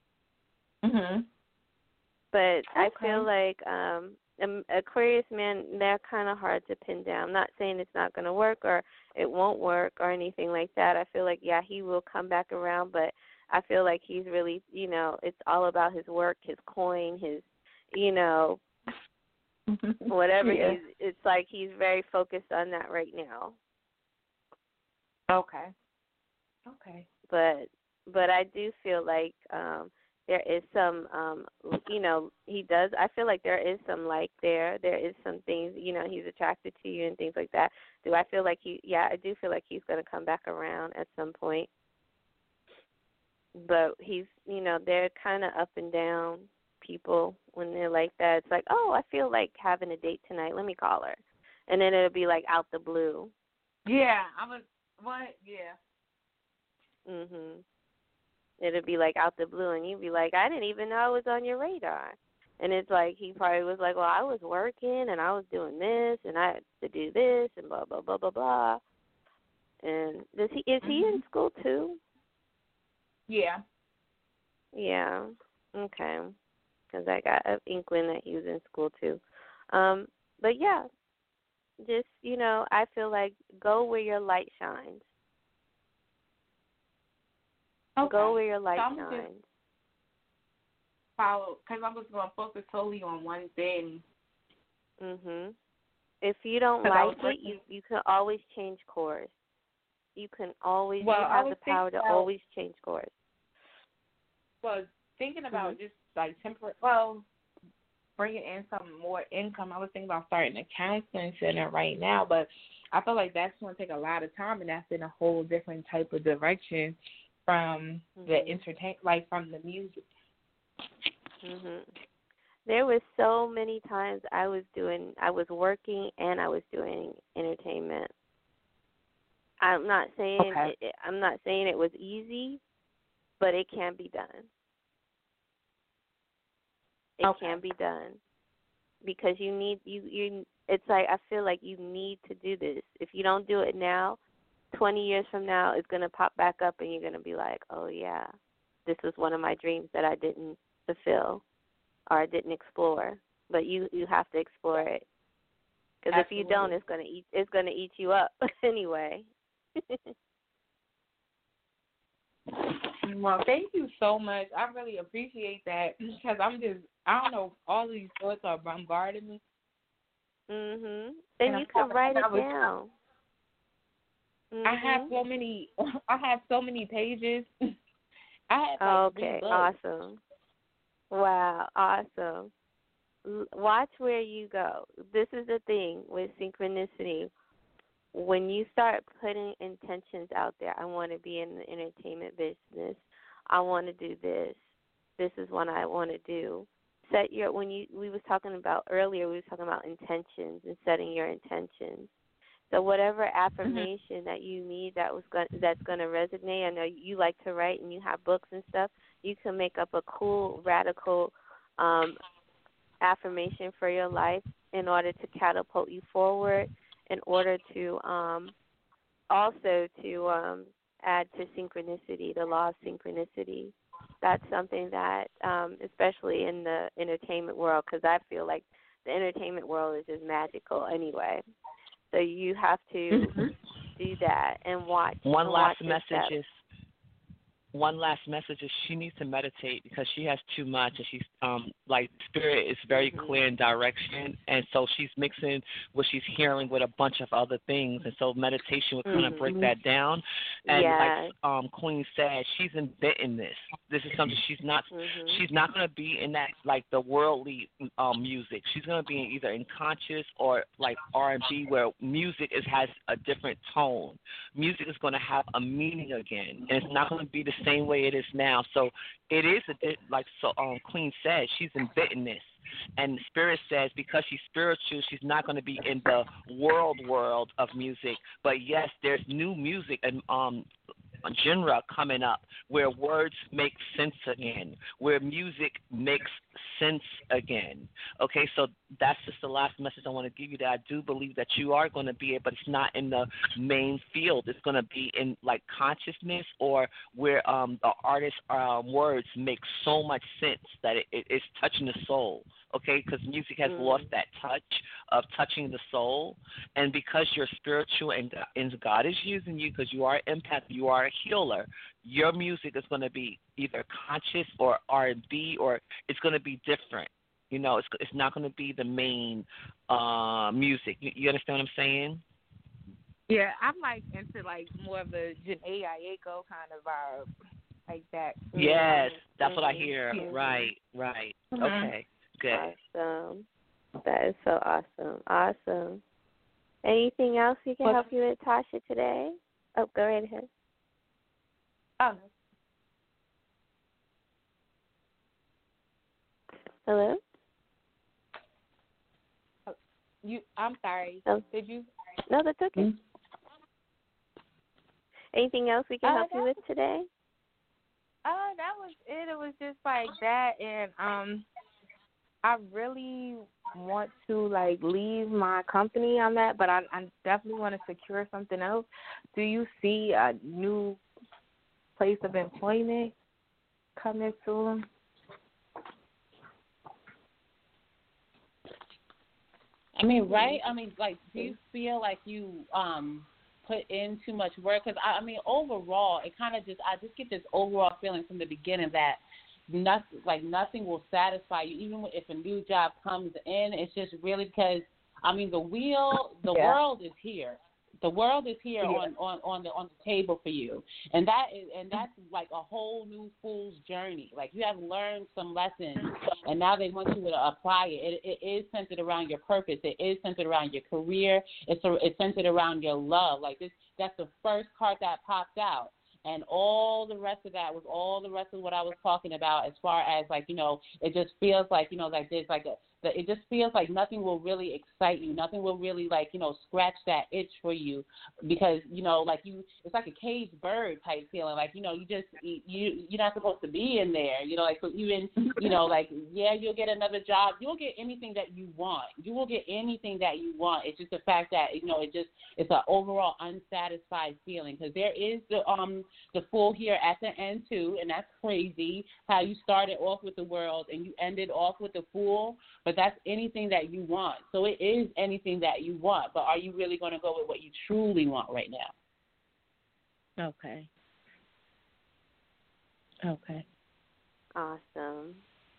But I feel like Aquarius men, they're kind of hard to pin down. I'm not saying it's not going to work or it won't work or anything like that. I feel like, he will come back around, but I feel like he's really, it's all about his work, his coin, his, whatever. It's like he's very focused on that right now. Okay. But I do feel like there is some, he does. I feel like there is some like there. There is some things, he's attracted to you and things like that. Do I feel like I do feel like he's going to come back around at some point. But he's, they're kind of up and down people when they're like that. It's like, oh, I feel like having a date tonight. Let me call her. And then it'll be like out the blue. Yeah, Yeah. It'll be like out the blue, and you'd be like, I didn't even know I was on your radar. And it's like, he probably was like, well, I was working and I was doing this and I had to do this and blah, blah, blah, blah, blah. And is he in school too? Yeah. Yeah. Okay. Because I got an inkling that he was in school too. But yeah, just, I feel like go where your light shines. Okay. Go where your light shines. Follow, because I was going to focus solely on one thing. If you don't like it, you can always change course. You can always, you have the power to always change course. Well, thinking about just like bringing in some more income. I was thinking about starting a counseling center right now, but I feel like that's going to take a lot of time, and that's in a whole different type of direction from the from the music. There was so many times I was working and I was doing entertainment. I'm not saying it was easy, but it can be done. It can be done because you need you. It's like I feel like you need to do this. If you don't do it now, 20 years from now, it's gonna pop back up, and you're gonna be like, "Oh yeah, this was one of my dreams that I didn't fulfill or I didn't explore." But you have to explore it because if you don't, it's gonna eat you up anyway. Well, thank you so much. I really appreciate that because I don't know, all these thoughts are bombarding me. And you can write it down. I have so many pages. I have 3 books. Awesome. Wow, awesome. Watch where you go. This is the thing with synchronicity. When you start putting intentions out there, I want to be in the entertainment business. I want to do this. This is what I want to do. We was talking about earlier, we was talking about intentions and setting your intentions. So whatever affirmation that you need that's going to resonate. I know you like to write and you have books and stuff. You can make up a cool, radical affirmation for your life in order to catapult you forward, in order to also to add to synchronicity, the law of synchronicity. That's something that, especially in the entertainment world, because I feel like the entertainment world is just magical anyway. So you have to do that and watch. One last message is she needs to meditate because she has too much, and she's spirit is very clear in direction, and so she's mixing what she's hearing with a bunch of other things, and so meditation would kind of break that down. And like Queen said, she's inventing this. This is something she's not going to be in that like the worldly music. She's going to be either in conscious or like R&B, where music has a different tone. Music is going to have a meaning again, and it's not going to be the same way it is now. So it is Queen said, she's inventing this. And Spirit says because she's spiritual, she's not going to be in the world of music. But yes, there's new music and genre coming up where words make sense again, where music makes sense again. Okay, so that's just the last message I want to give you, that I do believe that you are going to be it, but it's not in the main field. It's going to be in like consciousness, or where the artist's words make so much sense that it's touching the soul. Okay, because music has lost that touch of touching the soul, and because you're spiritual and God is using you, because you are an empath, you are a healer, your music is going to be either conscious or R&B, or it's going to be different. You know, it's not going to be the main music. You understand what I'm saying? Yeah, I'm like into like more of a Jhené Aiko kind of vibe, like that. Yes, that's what I hear. Right. Okay. Good. Awesome. That is so awesome. Awesome. Anything else we can help you with, Tasha, today? Oh, go right ahead. Hello? I'm sorry. Oh. Did you? No, that's okay. Anything else we can help you with today? That was it. It was just like that, and I really want to like leave my company I'm at, but I definitely want to secure something else. Do you see a new place of employment coming soon? I mean, right? I mean, like, do you feel like you put in too much work? Because I mean, overall, it kind of I just get this overall feeling from the beginning that nothing will satisfy you, even if a new job comes in. It's just really because, I mean, the world is here. The world is here on the table for you, and that's like a whole new fool's journey. Like you have learned some lessons, and now they want you to apply it. It is centered around your purpose. It is centered around your career. It's centered around your love. Like this, that's the first card that popped out. And all the rest of that was all the rest of what I was talking about as far as, like, you know, it just feels like, you know, like there's like it just feels like nothing will really excite you. Nothing will really, like, you know, scratch that itch for you because, you know, like it's like a caged bird type feeling. Like, you know, you're not supposed to be in there. You know, like, so even, you know, like, yeah, you'll get another job. You'll get anything that you want. You will get anything that you want. It's just the fact that, you know, it's an overall unsatisfied feeling because there is the Fool here at the end too, and that's crazy how you started off with the World and you ended off with the Fool, but that's anything that you want. So it is anything that you want, but are you really going to go with what you truly want right now? Okay. Awesome.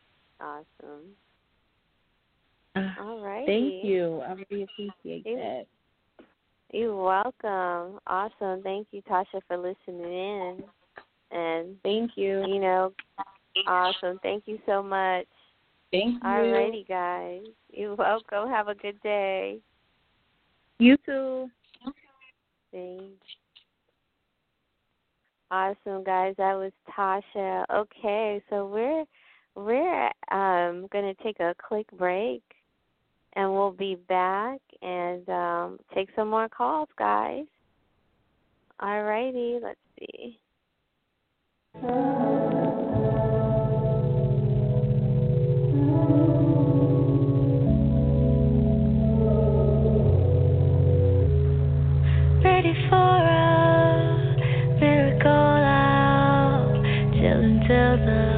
All right. Thank you. I really appreciate that. You're welcome. Awesome. Thank you, Tasha, for listening in. And thank you. You know, awesome. Thank you so much. Thank you. All righty, guys. You're welcome. Have a good day. You too. Thanks. Awesome, guys. That was Tasha. Okay, so we're going to take a quick break. And we'll be back and take some more calls, guys. All righty, let's see. Ready for a miracle out, chilling till the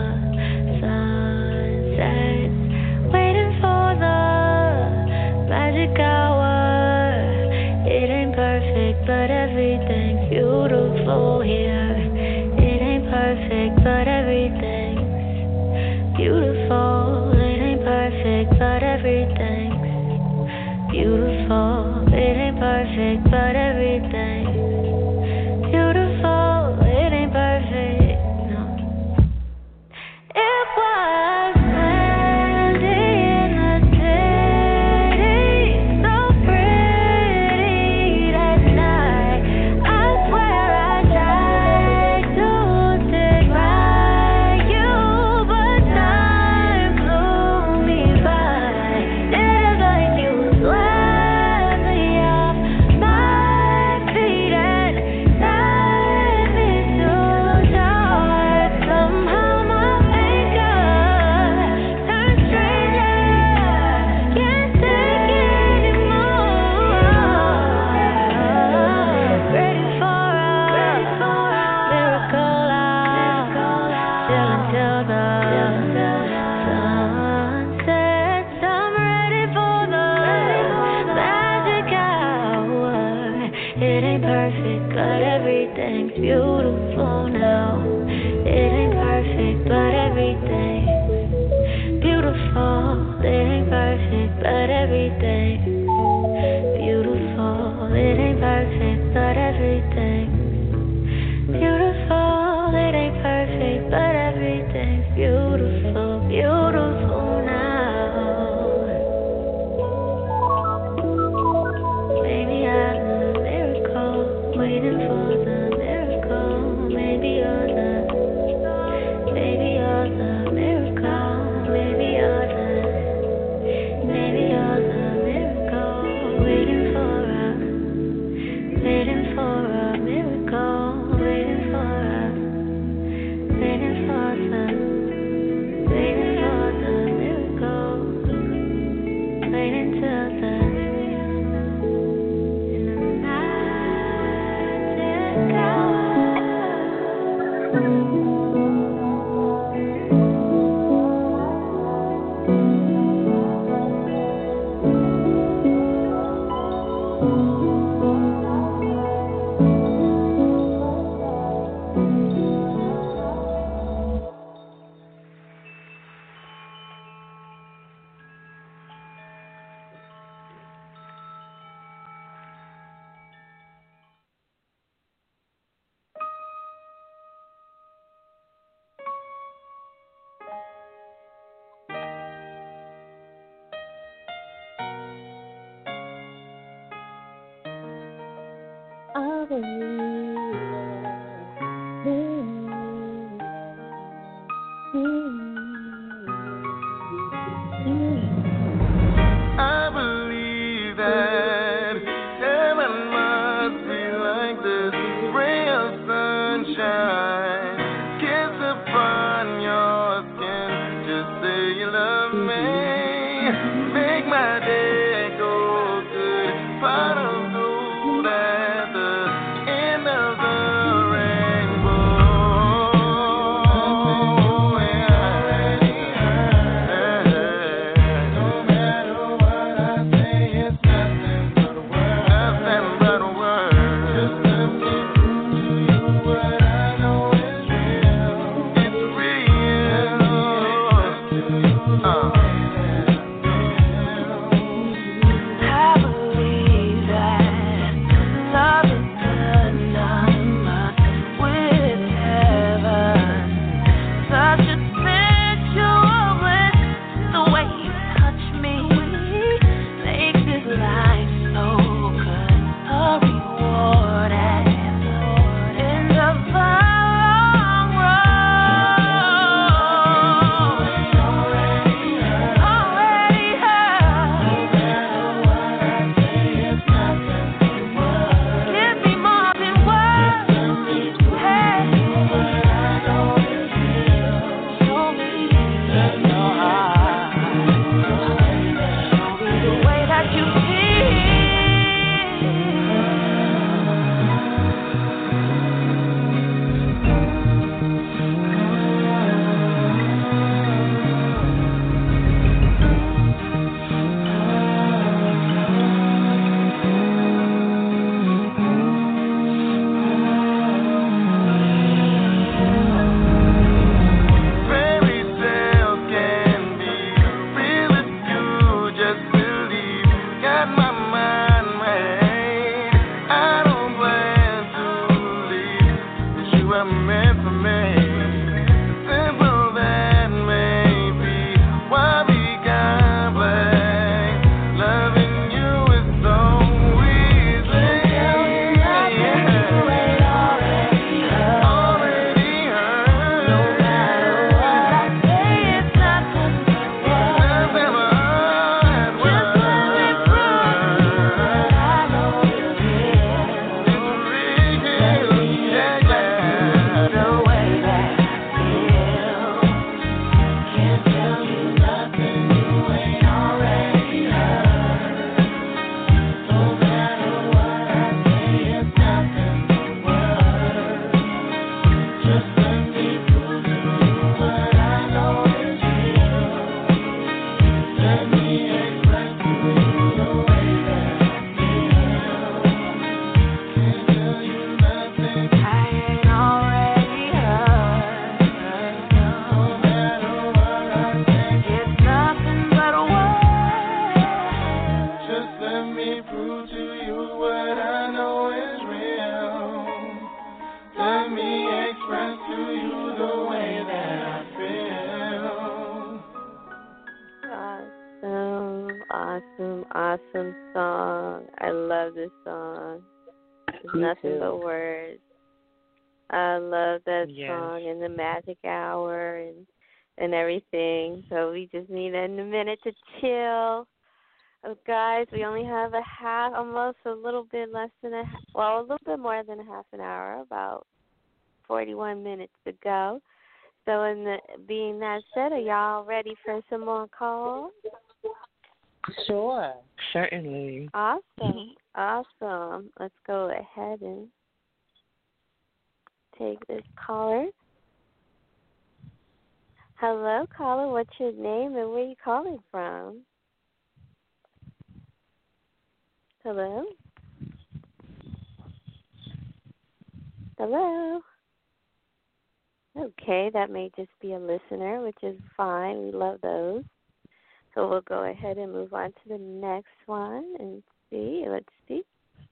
sun sets, waiting for the magic hour. It ain't perfect, but everything's beautiful here. It ain't perfect, but everything's beautiful. It ain't perfect, but everything's beautiful. It ain't perfect, but everything's beautiful. It ain't perfect, no. It was Maybe you're the miracle. I believe I believe that heaven must be like this ray of sunshine. Kiss upon your skin, just say you love me. Make my day go good. Pot of gold at the end of the rainbow. No matter what I say, it's nothing but a word. Nothing but a word. Just let me prove to you what I know is real. It's real. I believe that love is synonymous with heaven. Such a sensual bliss, the way you touch me makes this life so good. A reward at the end of the long road. Already heard. Give me more than words. Hey, show me your heart. Show me the way that you Fairy tales can be real if you just believe. Got my mind made. I don't plan to leave. 'Cause you are meant for me. Simple that may be why we got back. Loving you is so easy. Already heard. no matter what I say, it's nothing but words. Nothing but Just let me prove that I know you're real. The way that I feel. Can't tell you nothing you ain't already heard. No matter what I say, it's nothing but words. Just let me prove to you what I know is real. Let me express to you the way that I feel. Can't tell you nothing. I ain't already heard. No matter what I say, It's nothing but a word. just let me prove to you what I know is real. Let me express to you the way that I feel. Awesome song. I love this song. It's Me nothing too. but words. I love that Yes. song and the magic hour and everything. So we just need a minute to chill. Oh, guys, we only have almost a little bit less than a little bit more than a half an hour, about 41 minutes to go. So being that said, are y'all ready for some more calls? Sure. Certainly. Awesome. Let's go ahead and take this caller. Hello, caller. What's your name and where are you calling from? Hello? Hello? Okay, that may just be a listener, which is fine. We love those. So we'll go ahead and move on to the next one and see. Let's see.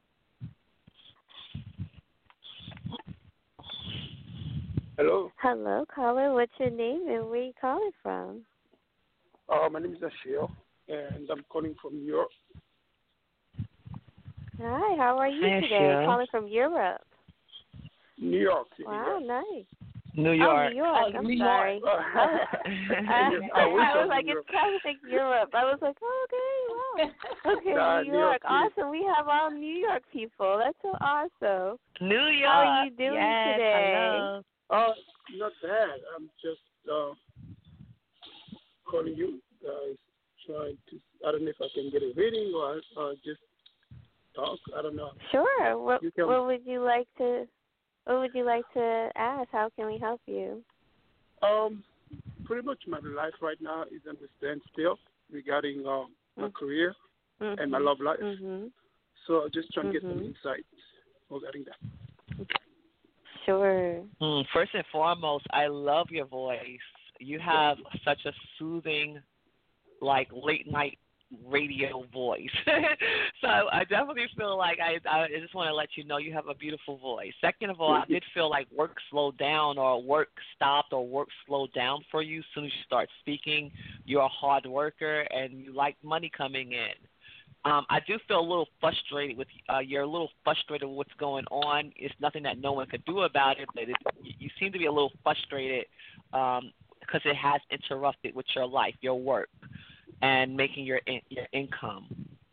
Hello. Hello, caller. What's your name and where are you calling from? My name is Ashil, and I'm calling from New York. Hi, how are you Hi, today? Sheila. Calling from Europe. New York. Wow, nice. New Oh, York. New York. I'm New sorry. York. I was like, it sounds like Europe. I was like, oh, okay, wow. Okay, Nah, New New York, York. Awesome. We have all New York people. That's so awesome. New York. How are you doing yes, today? Hello. Not bad. I'm just calling you guys, trying to. I don't know if I can get a reading or just talk. I don't know. Sure. What You can- What would you like to ask? How can we help you? Pretty much my life right now is on the standstill regarding my career and my love life. Mhm. So I'm just trying to get some insights regarding that. Sure. First and foremost, I love your voice. You have such a soothing, like late night radio voice. So I definitely feel like I just want to let you know you have a beautiful voice. Second of all, I did feel like work slowed down or work stopped or work slowed down for you as soon as you start speaking. You're a hard worker and you like money coming in. I do feel a little frustrated with you're a little frustrated with what's going on. It's nothing that no one could do about it, but you seem to be a little frustrated because it has interrupted with your life, your work, and making your income.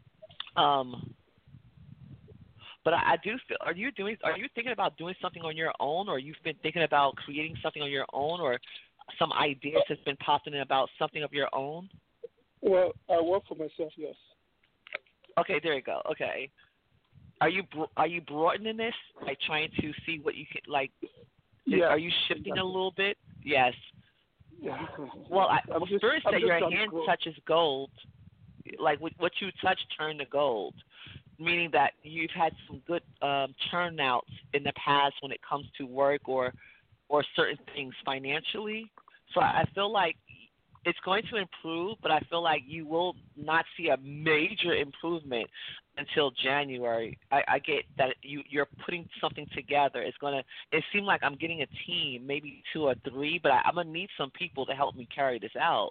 But I do feel. Are you thinking about doing something on your own, or you've been thinking about creating something on your own, or some ideas has been popping in about something of your own? Well, I work for myself, yes. Okay, there you go. Okay, are you broadening this, like trying to see what you can like? Yeah. Are you shifting a little bit? Yes. Yeah. Well, Spirit said your trying to hand grow. touches gold. Like what you touch turned to gold, meaning that you've had some good turnouts in the past when it comes to work or certain things financially. So I feel like it's going to improve, but I feel like you will not see a major improvement until January. I get that you're putting something together. It seems like I'm getting a team, maybe 2 or 3, but I'm going to need some people to help me carry this out.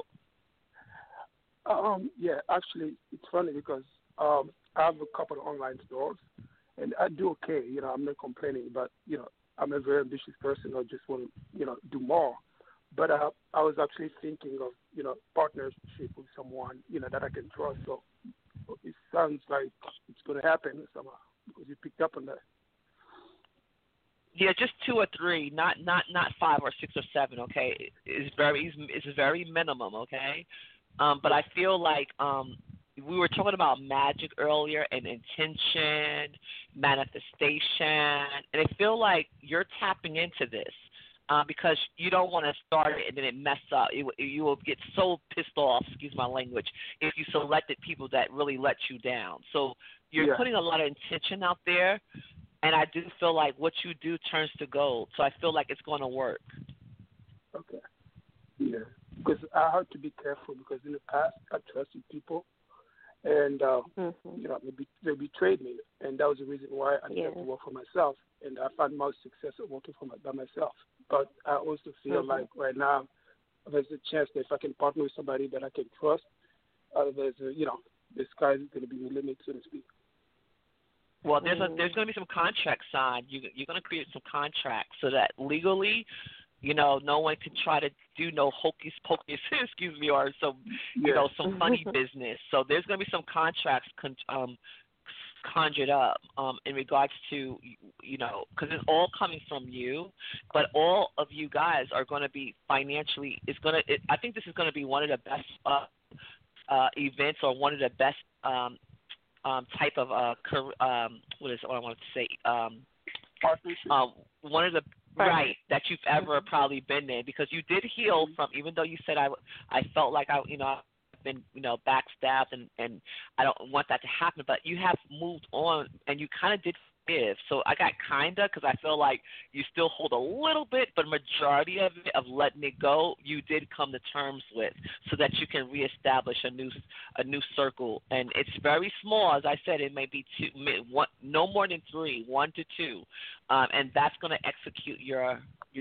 Yeah, actually, it's funny because I have a couple of online stores, and I do okay. You know, I'm not complaining, but, you know, I'm a very ambitious person. I just want to, you know, do more. But I was actually thinking of, you know, partnership with someone, you know, that I can trust. So it sounds like it's going to happen somehow because you picked up on that. Yeah, just 2 or 3, not 5 or 6 or 7. Okay, it's very minimum. Okay, but I feel like we were talking about magic earlier and intention, manifestation, and I feel like you're tapping into this. Because you don't want to start it and then it mess up. You will get so pissed off, excuse my language, if you selected people that really let you down. So you're putting a lot of intention out there, and I do feel like what you do turns to gold. So I feel like it's going to work. Okay. Yeah, because I have to be careful because in the past I trusted people, and you know they betrayed me, and that was the reason why I decided to work for myself, and I found most success at working by myself. But I also feel like right now there's a chance that if I can partner with somebody that I can trust, the sky is going to be the limit, so to speak. Well, there's going to be some contracts signed. You're going to create some contracts so that legally, you know, no one can try to do no hocus pocus, excuse me, or some, you know, some funny business. So there's going to be some contracts conjured up in regards to, you know, because it's all coming from you, but all of you guys are going to be financially. I think this is going to be one of the best events or one of the best type of what is what I want to say one of the right that you've ever probably been in, because you did heal from, even though you said I felt like I've been, you know, backstabbed and I don't want that to happen, but you have moved on and you kind of did forgive. So I got kinda, because I feel like you still hold a little bit, but majority of it, of letting it go, you did come to terms with, so that you can reestablish a new circle. And it's very small, as I said. It may be no more than 3, 1 to 2, and that's going to execute your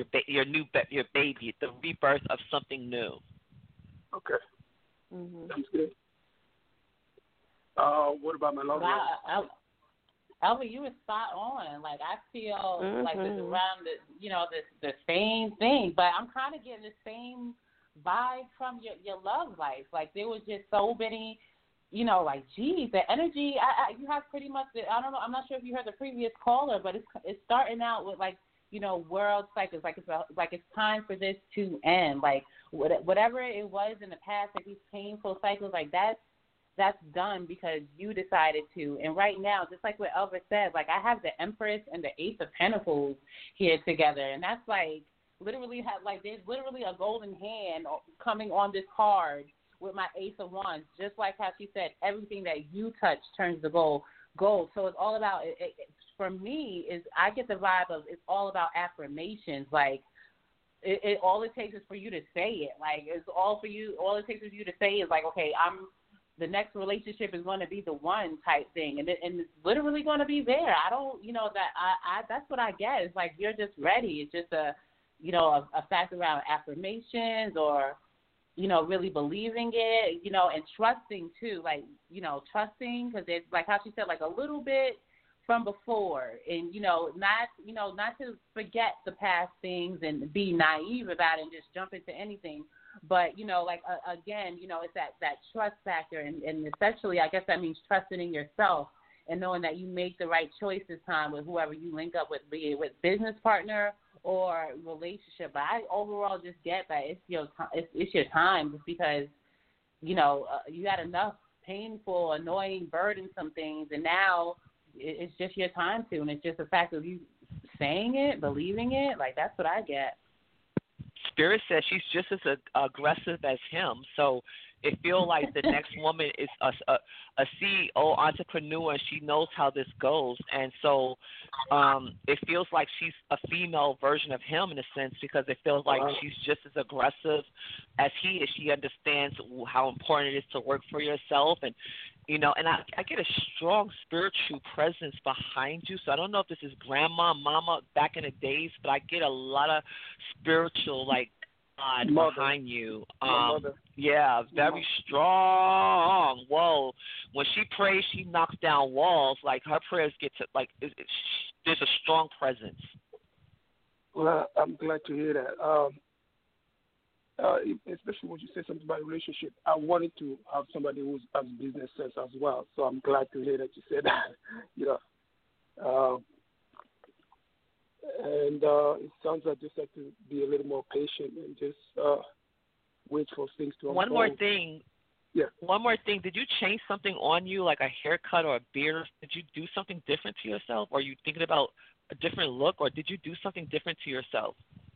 baby, the rebirth of something new. Okay. That's good. What about my love life? Elva, you were spot on. Like, I feel like it's around the same thing, but I'm kind of getting the same vibe from your love life. Like, there was just so many, like, geez, the energy. You have pretty much. I don't know. I'm not sure if you heard the previous caller, but it's starting out with like, world cycles. Like it's time for this to end. Like whatever it was in the past, like these painful cycles, like that's done because you decided to. And right now, just like what Elvis said, like I have the Empress and the Ace of Pentacles here together, and that's like literally there's literally a golden hand coming on this card with my Ace of Wands, just like how she said, everything that you touch turns to gold. So it's all about for me is I get the vibe of it's all about affirmations. Like all it takes is for you to say it. Like it's all for you. All it takes is you to say is like, okay, the next relationship is going to be the one type thing, and it's literally going to be there. I don't, that's what I get. It's like you're just ready. It's just a fact around affirmations or, really believing it, and trusting too. Like, trusting because it's like how she said, like a little bit from before, and not to forget the past things and be naive about it and just jump into anything. But, again, it's that trust factor. And essentially, I guess that means trusting in yourself and knowing that you make the right choice this time with whoever you link up with, be it with business partner or relationship. But I overall just get that it's your time just because, you had enough painful, annoying, burdensome things. And now it's just your time to. And it's just a fact of you saying it, believing it. Like, that's what I get. Spirit says she's just as aggressive as him. So it feels like the next woman is a CEO entrepreneur, and she knows how this goes. And so it feels like she's a female version of him in a sense because it feels like she's just as aggressive as he is. She understands how important it is to work for yourself. And, and I get a strong spiritual presence behind you. So I don't know if this is grandma, mama back in the days, but I get a lot of spiritual, like, God behind you. Yeah, very strong. Whoa. When she prays, she knocks down walls. Like, her prayers get to, like, there's a strong presence. Well, I'm glad to hear that. Especially when you say something about relationship, I wanted to have somebody who has business sense as well. So I'm glad to hear that you said that. And it sounds like just have to be a little more patient and just wait for things to unfold. One more thing. Yeah. One more thing. Did you change something on you, like a haircut or a beard? Did you do something different to yourself? Or are you thinking about a different look, or did you do something different to yourself?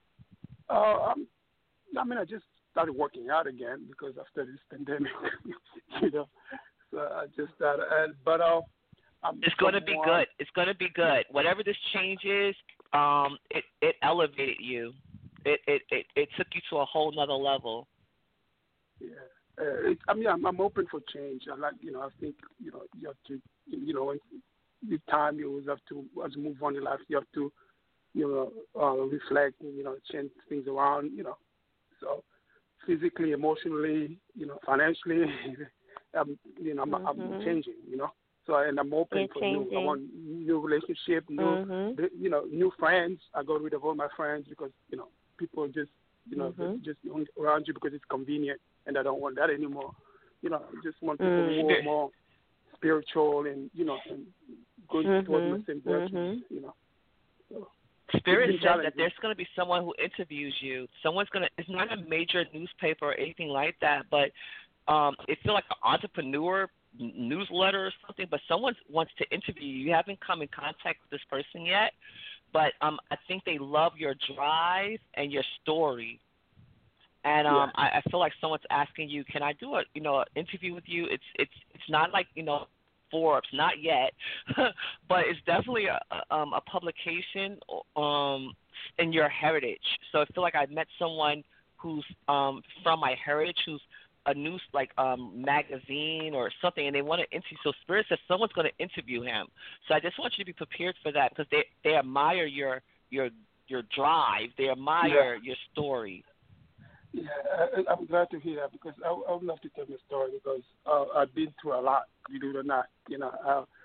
I just started working out again because after this pandemic, so I just started. But it's going to be good. It's going to be good. Whatever this change is, it elevated you. It took you to a whole nother level. Yeah. I'm open for change. I like, I think, you have to, with time you always have to, as you move on in life, you have to, reflect and, change things around, So physically, emotionally, financially, I'm changing, So, and I'm open for new. I want new relationship, new friends. I got rid of all my friends because, people just, just around you because it's convenient, and I don't want that anymore. I just want people who are more spiritual and, and going towards the same direction, So. Spirit says that there's going to be someone who interviews you. It's not a major newspaper or anything like that, but it feels like an entrepreneur newsletter or something, but someone wants to interview you. You haven't come in contact with this person yet, but I think they love your drive and your story. And I feel like someone's asking you, can I do an interview with you? It's not like, Forbes, not yet, but it's definitely a publication in your heritage. So I feel like I met someone who's from my heritage, who's a news magazine or something, and they want to interview. So Spirit says someone's going to interview him. So I just want you to be prepared for that because they admire your drive, they admire your story. Yeah, I'm glad to hear that because I would love to tell my story because I've been through a lot, believe it or not.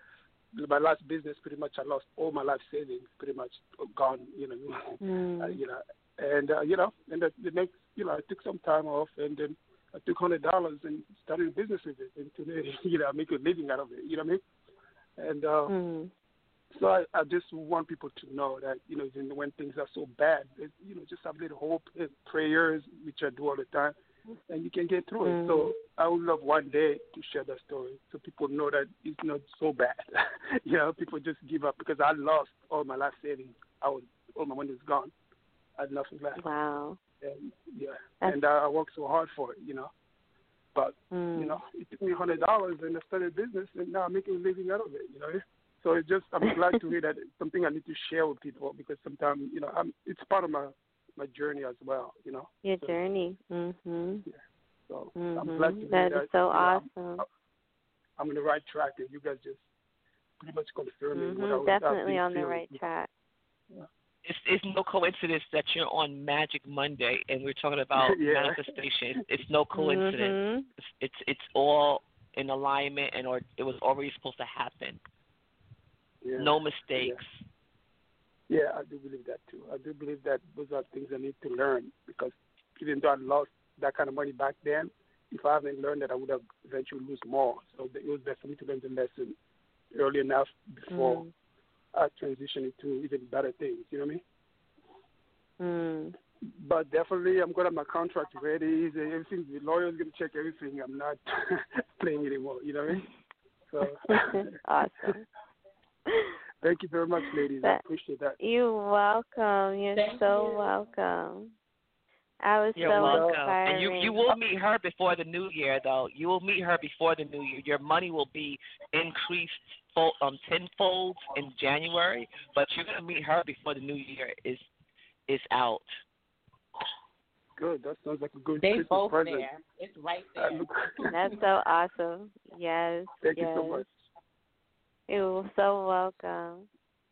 my last business, pretty much I lost all my life savings, pretty much gone. You know, you know, and and the next, I took some time off, and then I took $100 and started a business with it, and today, I make a living out of it. You know what I mean? And so I just want people to know that, even when things are so bad, just have a little hope and prayers, which I do all the time, and you can get through it. So I would love one day to share that story so people know that it's not so bad. People just give up because I lost all my life savings. All my money is gone. I had nothing left. Wow. And, and I worked so hard for it, But, it took me $100 and I started a business, and now I'm making a living out of it, So I'm glad to hear that it's something I need to share with people, because sometimes, it's part of my journey as well, Your so, journey. Yeah. So I'm glad to hear that. That is so awesome. I'm on the right track, and you guys just pretty much confirming what I was definitely on the feeling. right track. Yeah. It's no coincidence that you're on Magic Monday and we're talking about manifestation. It's no coincidence. It's all in alignment, and it was already supposed to happen. Yeah. No mistakes. Yeah, I do believe that too. I do believe that those are things I need to learn, because even though I lost that kind of money back then, if I haven't learned that, I would have eventually lose more. So it was best for me to learn the lesson early enough before I transition into even better things. You know what I mean? But definitely, I'm going to have my contract ready. Everything, the lawyer's going to check everything. I'm not playing anymore. You know what I mean? So awesome. Thank you very much, ladies. I appreciate that. You're welcome. You're so welcome. You're welcome. And you will meet her before the new year, though. You will meet her before the new year. Your money will be increased tenfold in January, but you're going to meet her before the new year is out. Good. That sounds like a good They Christmas both present. there. It's right there. That's so awesome. Yes. Thank you so much. You're so welcome.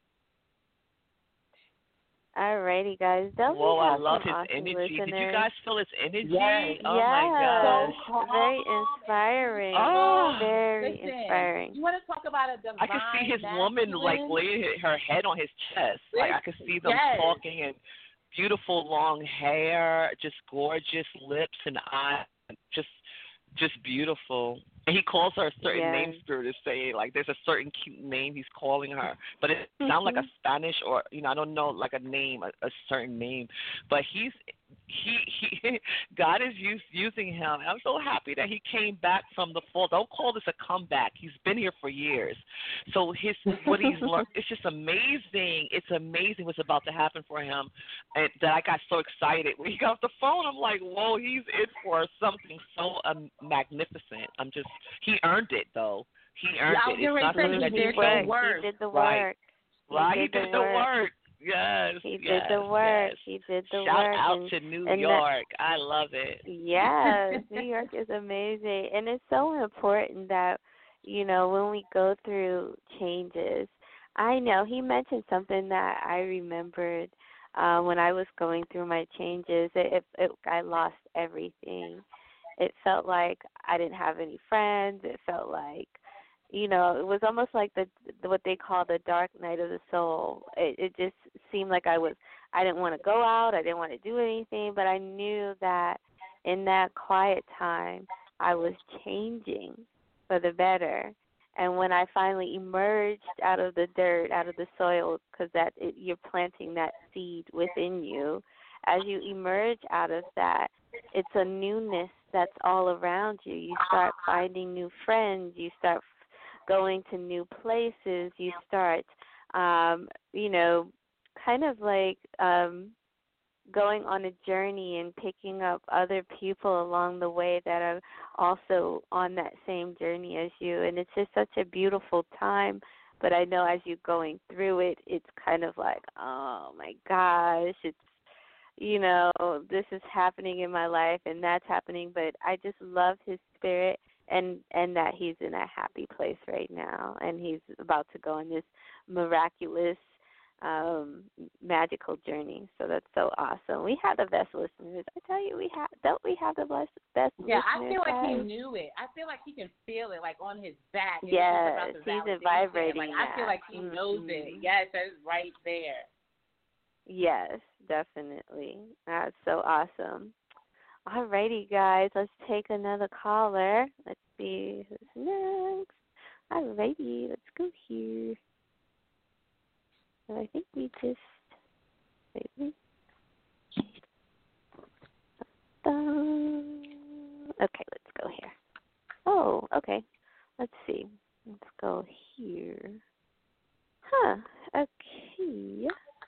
Alrighty, guys. Whoa, I love his awesome energy. Listeners. Did you guys feel his energy? Yes. Oh, my gosh. Very inspiring. Very inspiring. You want to talk about a divine I can see his woman, laying her head on his chest. Like, I can see them talking, and beautiful long hair, just gorgeous lips and eyes, just beautiful. And he calls her a certain name, Spirit is saying, like, there's a certain cute name he's calling her. But it sounds like a Spanish or, I don't know, like a name, a certain name. But he God is using him. I'm so happy that he came back from the fall. Don't call this a comeback. He's been here for years. So what he's learned, it's just amazing. It's amazing what's about to happen for him. And that I got so excited. When he got off the phone, I'm like, whoa, he's in for something so magnificent. He earned it, though. He earned it. It's not something that he did the work. He did the work. Right. He did the work. Yes. He did the work. Yes. He did the Shout work. Shout out to New York. I love it. Yes, New York is amazing. And it's so important that, when we go through changes, I know he mentioned something that I remembered when I was going through my changes. I lost everything. It felt like I didn't have any friends. It felt like, it was almost like what they call the dark night of the soul. It just seemed like I didn't want to go out. I didn't want to do anything, but I knew that in that quiet time, I was changing for the better. And when I finally emerged out of the dirt, out of the soil, because you're planting that seed within you, as you emerge out of that, it's a newness that's all around you. You start finding new friends. You start going to new places. You start, kind of like going on a journey and picking up other people along the way that are also on that same journey as you. And it's just such a beautiful time. But I know as you're going through it, it's kind of like, oh, my gosh, it's, this is happening in my life and that's happening. But I just love his spirit and that he's in a happy place right now. And he's about to go on this miraculous magical journey. So that's so awesome. We have the best listeners. I tell you, don't we have the best yeah, listeners? I feel like guys? he knew it. I feel like he can feel it, like on his back. Yes, he's vibrating. Like I feel like he knows it. Yes, that's right there. Yes, definitely. That's so awesome. Alrighty, guys, let's take another caller. Let's see who's next. Alrighty, let's go here. So I think we just okay, let's go here. Oh, okay. Let's see. Let's go here. Huh. Okay.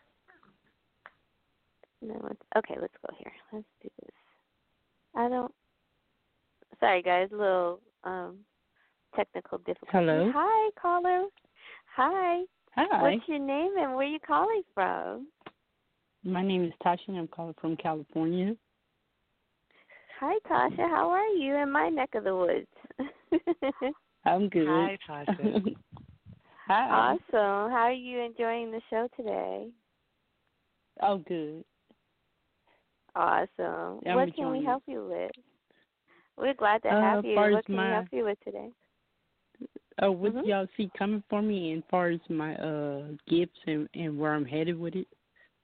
No, okay, let's go here. Let's do this. Sorry guys, a little technical difficulty. Hello. Hi, caller. Hi. Hi. What's your name and where are you calling from? My name is Tasha and I'm calling from California. Hi, Tasha. How are you in my neck of the woods? I'm good. Hi, Tasha. Hi. Awesome. How are you enjoying the show today? Oh, good. Awesome. I'm what can we enjoying help you with? We're glad to have you. What can we help you with today? What do y'all see coming for me as far as my gifts and where I'm headed with it?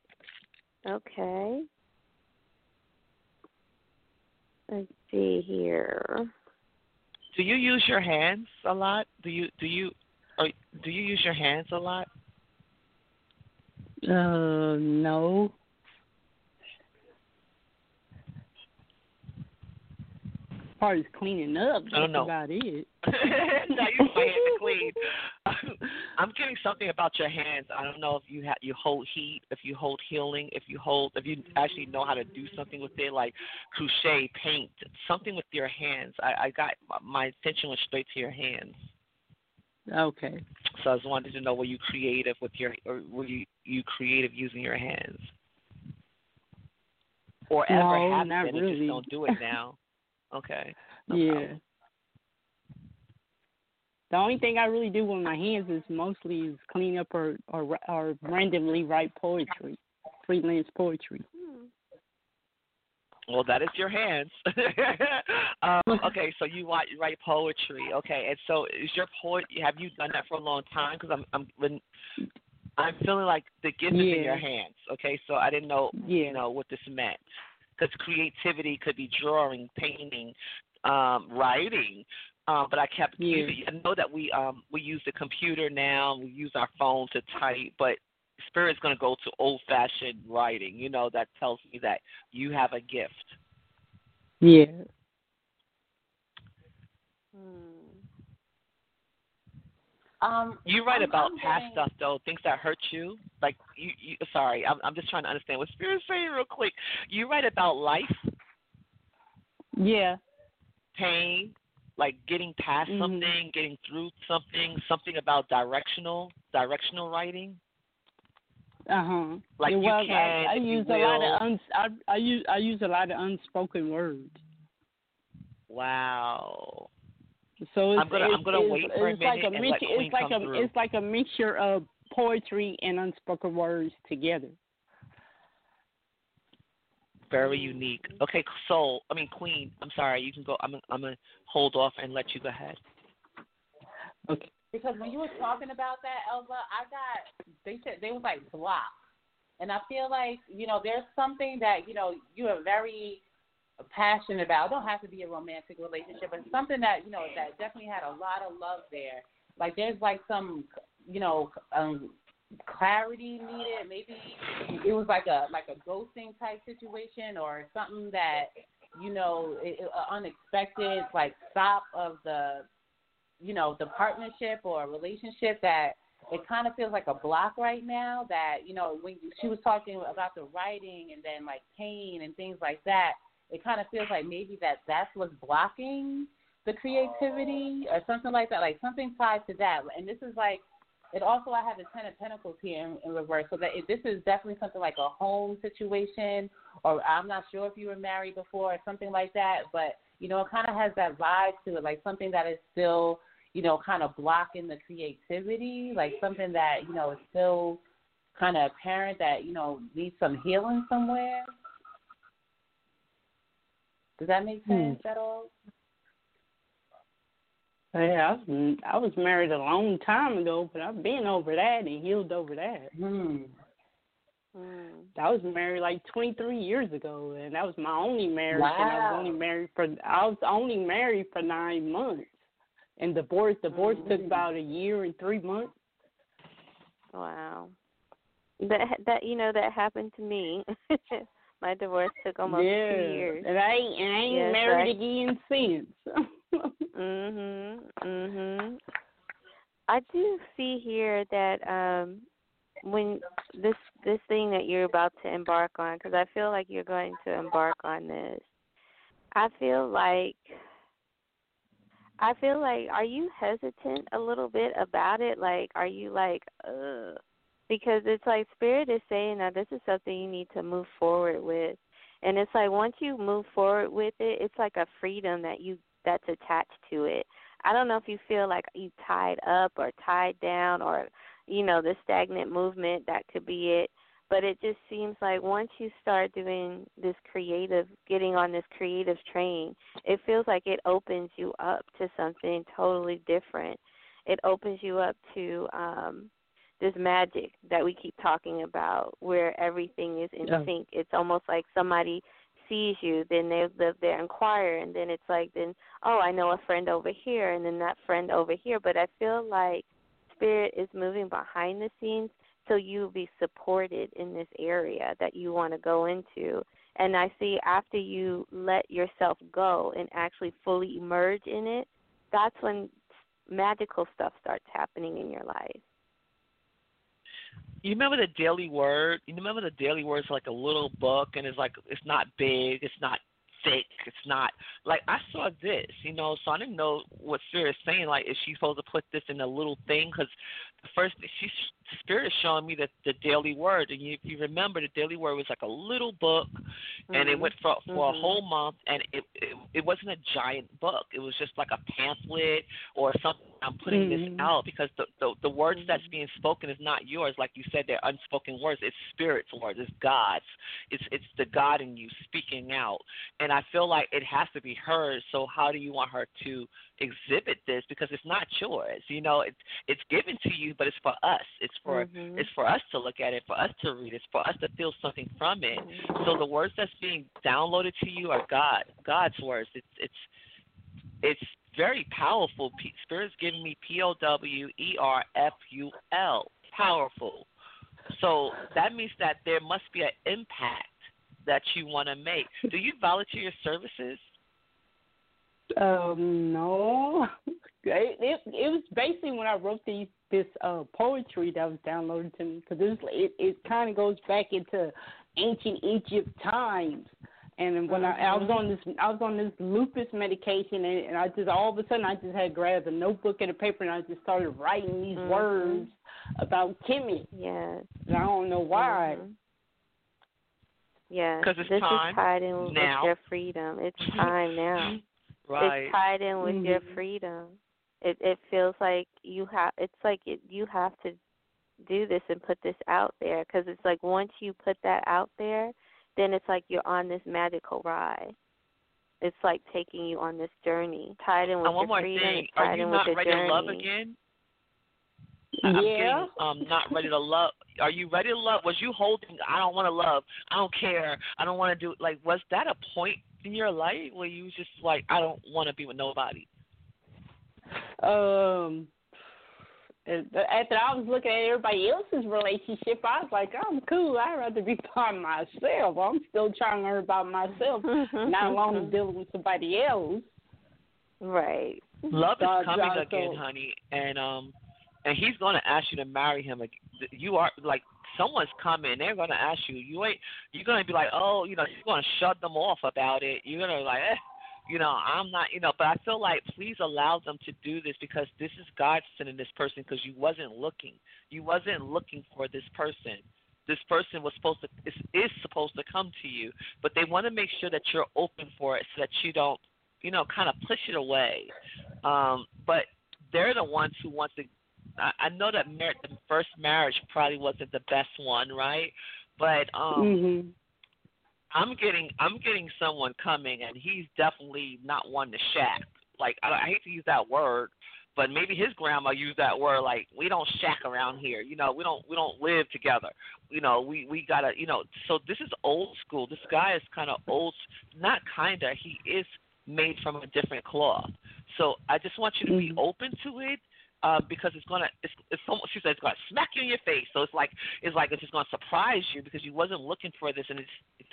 Okay. Let's see here. Do you use your hands a lot? Do you use your hands a lot? No. As far as cleaning up, that's about it. Now you my hands are clean. I'm getting something about your hands. I don't know if you hold heat, if you hold healing, if you actually know how to do something with it, like crochet, paint, something with your hands. I got my attention went straight to your hands. Okay. So I just wanted to know, were you creative were you creative using your hands, or ever have not been really. and just don't do it now? Okay. Yeah. Problem. The only thing I really do with my hands is mostly clean up or randomly write poetry, freelance poetry. Well, that is your hands. Okay, so you write poetry. Okay, and so is your have you done that for a long time? Because I'm feeling like the gift is in your hands. Okay, so I didn't know what this meant. Because creativity could be drawing, painting, writing, but I kept using. I know that we use the computer now. We use our phone to type, but Spirit's going to go to old-fashioned writing. You know, that tells me that you have a gift. Yeah. You write about past stuff though, things that hurt you. Like you sorry, I'm just trying to understand what Spirit's saying real quick. You write about life. Yeah. Pain, like getting past something, getting through something about directional writing. Like you can. I use a lot of I use a lot of unspoken words. Wow. So I'm gonna wait for a minute like and let Queen come through. It's like a mixture of poetry and unspoken words together. Very unique. Okay, Queen. I'm sorry. You can go. I'm gonna hold off and let you go ahead. Okay. Because when you were talking about that, Elva, they said they was like blocks, and I feel like there's something that you are very passionate about. It don't have to be a romantic relationship, but something that that definitely had a lot of love there. Like there's like some clarity needed. Maybe it was like a ghosting type situation or something that unexpected like stop of the the partnership or relationship that it kind of feels like a block right now. That when she was talking about the writing and then like pain and things like that, it kind of feels like maybe that's what's blocking the creativity or something like that, like something tied to that. And this is like, it also, I have the 10 of Pentacles here in reverse, so that this is definitely something like a home situation, or I'm not sure if you were married before or something like that, but, it kind of has that vibe to it, like something that is still, kind of blocking the creativity, like something that, is still kind of apparent that, needs some healing somewhere? Does that make sense at all? Yeah, I was married a long time ago, but I've been over that and healed over that. I was married like 23 years ago, and that was my only marriage. Wow. And I was only married for 9 months, and divorce took about a year and 3 months. Wow. That happened to me. My divorce took almost 2 years. And I ain't married again since. I do see here that when this thing that you're about to embark on, because I feel like you're going to embark on this, I feel like, are you hesitant a little bit about it? Like, are you like, ugh? Because it's like Spirit is saying that this is something you need to move forward with. And it's like once you move forward with it, it's like a freedom that's attached to it. I don't know if you feel like you tied up or tied down or, the stagnant movement, that could be it. But it just seems like once you start doing this getting on this creative train, it feels like it opens you up to something totally different. It opens you up to this magic that we keep talking about, where everything is in sync. It's almost like somebody sees you, then they live there, inquire, and then it's like, I know a friend over here, and then that friend over here. But I feel like Spirit is moving behind the scenes so you'll be supported in this area that you want to go into. And I see after you let yourself go and actually fully emerge in it, that's when magical stuff starts happening in your life. You remember the Daily Word? You remember the Daily Word is like a little book, and it's not big, it's not thick, it's not like I saw this, so I didn't know what Spirit is saying. Like, is she supposed to put this in a little thing? Because the first Spirit is showing me that the Daily Word, and if you remember, the Daily Word was like a little book, and it went for a whole month, and it wasn't a giant book. It was just like a pamphlet or something. I'm putting this out because the words that's being spoken is not yours. Like you said, they're unspoken words. It's Spirit's words. It's God's. It's the God in you speaking out. And I feel like it has to be hers. So how do you want her to exhibit this? Because it's not yours. It's given to you, but it's for us. It's for us to look at it, for us to read it, for us to feel something from it. So the words that's being downloaded to you are God's words. It's very powerful. Spirit's giving me POWERFUL, powerful. So that means that there must be an impact that you want to make. Do you volunteer your services? No. It was basically when I wrote this poetry that was downloaded to me, because it kind of goes back into ancient Egypt times. And when I was on this lupus medication, and I just all of a sudden I just had grabbed a notebook and a paper, and I just started writing these words about Kemet. Yes. And I don't know why. Yeah, because this is tied in now. with your freedom. It's time now. Right. It's tied in with your freedom. It feels like you have. It's like you have to do this and put this out there, because it's like once you put that out there, then it's like you're on this magical ride. It's like taking you on this journey, tied in with your freedom. Thing. Are you not ready to love again? I'm getting not ready to love. Are you ready to love? Was you holding, I don't want to love, I don't care, I don't want to do, like, was that a point in your life where you was just like, I don't want to be with nobody? After I was looking at everybody else's relationship, I was like, I'm cool. I'd rather be by myself. I'm still trying to learn about myself, not long dealing with somebody else. Right. Love is coming again, honey, and he's going to ask you to marry him. You are like, someone's coming. They're going to ask you. You're going to be like, oh, you're going to shut them off about it. You're going to be like, I'm not, but I feel like please allow them to do this, because this is God sending this person, because you wasn't looking. You wasn't looking for this person. This person was is supposed to come to you, but they want to make sure that you're open for it so that you don't, kind of push it away. But they're the ones who want to I know that the first marriage probably wasn't the best one, right? But I'm getting someone coming, and he's definitely not one to shack. Like I hate to use that word, but maybe his grandma used that word. Like we don't shack around here. You know, we don't live together. You know, we gotta. You know, so this is old school. This guy is kind of old. Not kinda. He is made from a different cloth. So I just want you to be open to it. Because it's almost, she said it's gonna smack you in your face. So it's just gonna surprise you because you wasn't looking for this, and it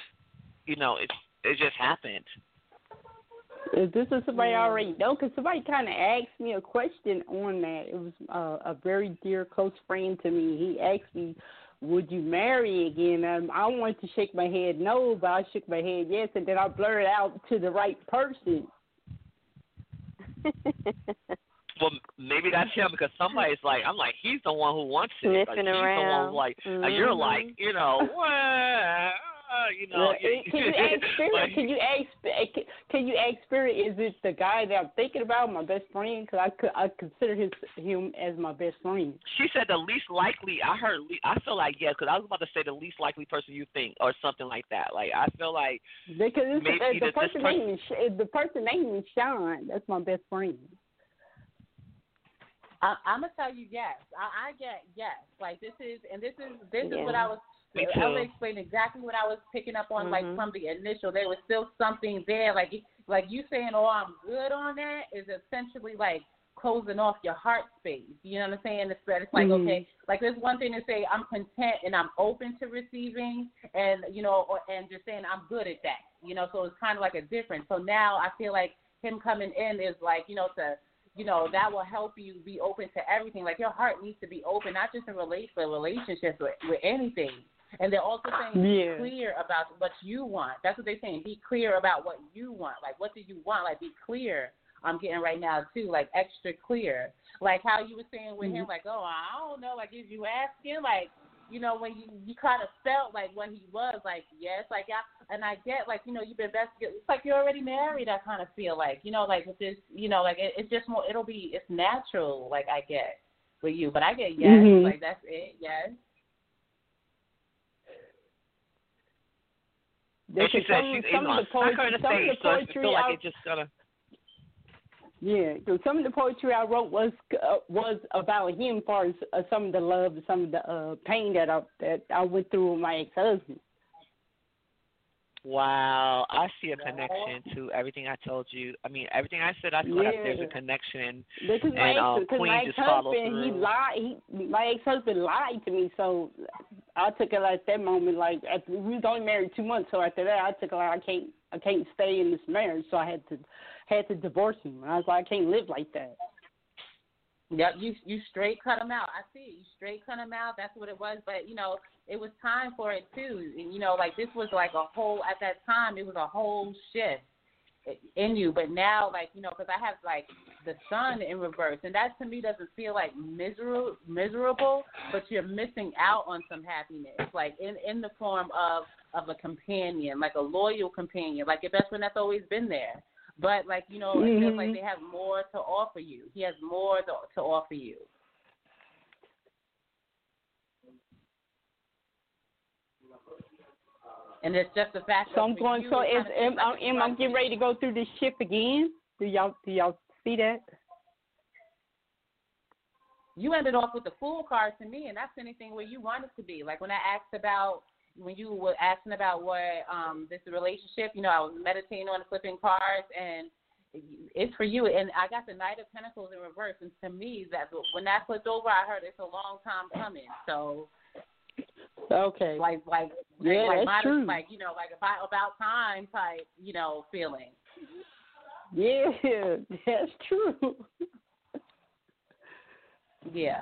just happened. This is somebody I already know, because somebody kind of asked me a question on that. It was a very dear close friend to me. He asked me, "Would you marry again?" I wanted to shake my head no, but I shook my head yes, and then I blurted out to the right person. Well, maybe that's him because somebody's like, I'm like, he's the one who wants it. Like, he's around. the one who's like, and you're like, you know, Can you ask Spirit? Can you ask Spirit? Is it the guy that I'm thinking about, my best friend? Because I consider him as my best friend. She said the least likely. I feel like yes, because I was about to say the least likely person you think, or something like that. Like I feel like because maybe the person name is Sean. That's my best friend. I'm gonna tell you yes. I get yes. Like this is what I was. Me too. I was explaining exactly what I was picking up on, like from the initial. There was still something there, like you saying, "Oh, I'm good on that," is essentially like closing off your heart space. You know what I'm saying? It's like okay, like there's one thing to say I'm content and I'm open to receiving, and and just saying I'm good at that. So it's kind of like a difference. So now I feel like him coming in is like that will help you be open to everything. Like your heart needs to be open, not just in relationships, with anything. And they're also saying be clear about what you want. That's what they're saying. Be clear about what you want. Like what do you want? Like be clear. I'm getting right now too, like extra clear. Like how you were saying with him, like, oh, I don't know, like if you asking, like, when you kind of felt like what he was, like, yes, like, yeah, and I get, like, you've been investigating, it's like you're already married, I kind of feel like, like with this, like, it's just more, it's natural, like, I get with you, but I get yes, like, that's it, yes. And she said she's not going to say, so I feel like it's just going to. Yeah, so some of the poetry I wrote was about him, as far as some of the love, some of the pain that I went through with my ex-husband. Wow, I see a connection to everything I told you. I mean, everything I said, I feel like there's a connection, and Queen just followed through. My ex-husband lied to me, so I took it like that moment. Like we was only married 2 months, so after that, I took it like I can't stay in this marriage, so I had to divorce him. And I was like, I can't live like that. Yep, you straight cut him out. I see. You straight cut him out. That's what it was. But, it was time for it, too. And, like this was like a whole, at that time, it was a whole shift in you. But now, like, because I have, like, the sun in reverse. And that, to me, doesn't feel like miserable, but you're missing out on some happiness, like in the form of a companion, like a loyal companion, like your best friend that's always been there. But, like, it feels like they have more to offer you. He has more to offer you. And it's just the fact that am I getting ready to go through this shift again? Do y'all see that? You ended off with the Fool card to me, and that's anything where you want it to be. Like when I asked about, when you were asking about what this relationship, I was meditating on flipping cards, and it's for you. And I got the Knight of Pentacles in reverse, and to me, that when that flipped over, I heard it's a long time coming. So, okay, like that's true. Like about time type, feeling. Yeah, that's true. Yeah.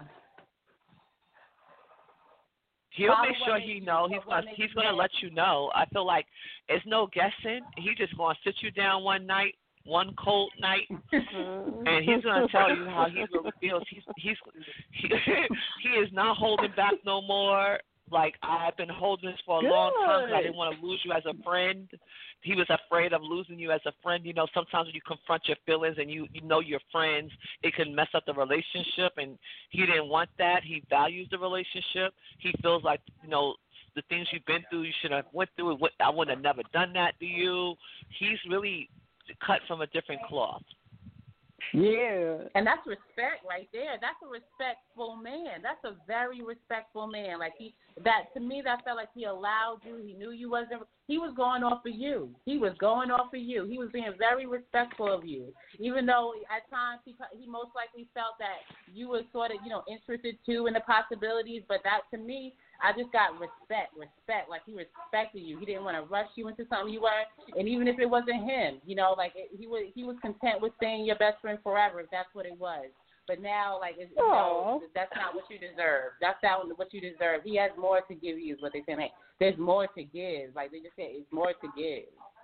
He'll make sure he knows. He's gonna let you know. I feel like it's no guessing. He's just gonna sit you down one cold night, and he's gonna tell you how he really feels. He is not holding back no more. Like, I've been holding this for a long time because I didn't want to lose you as a friend. He was afraid of losing you as a friend. You know, sometimes when you confront your feelings and you know your friends, it can mess up the relationship, and he didn't want that. He values the relationship. He feels like, you know, the things you've been through, you should have went through it. I would have never done that to you. He's really cut from a different cloth. Yeah. And that's respect right there. That's a respectful man. That's a very respectful man. Like, to me, that felt like he allowed you. He knew you wasn't, he was going off of you. He was going off of you. He was being very respectful of you. Even though at times he most likely felt that you were sort of, you know, interested too in the possibilities. But that, to me, I just got respect. Like, he respected you. He didn't want to rush you into something you weren't. And even if it wasn't him, you know, like, he was content with staying your best friend forever if that's what it was. But now, like, no, that's not what you deserve. That's not what you deserve. He has more to give you is what they say. Like, there's more to give. Like, they just say it's more to give.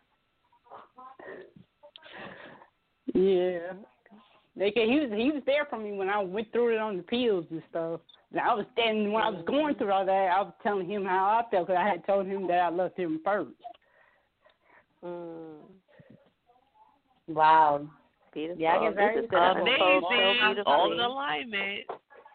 Yeah. Like, he was there for me when I went through it on the pills and stuff. And I was standing when I was going through all that. I was telling him how I felt because I had told him that I loved him first. Wow. Beautiful. Yeah, I get very amazing. All in alignment.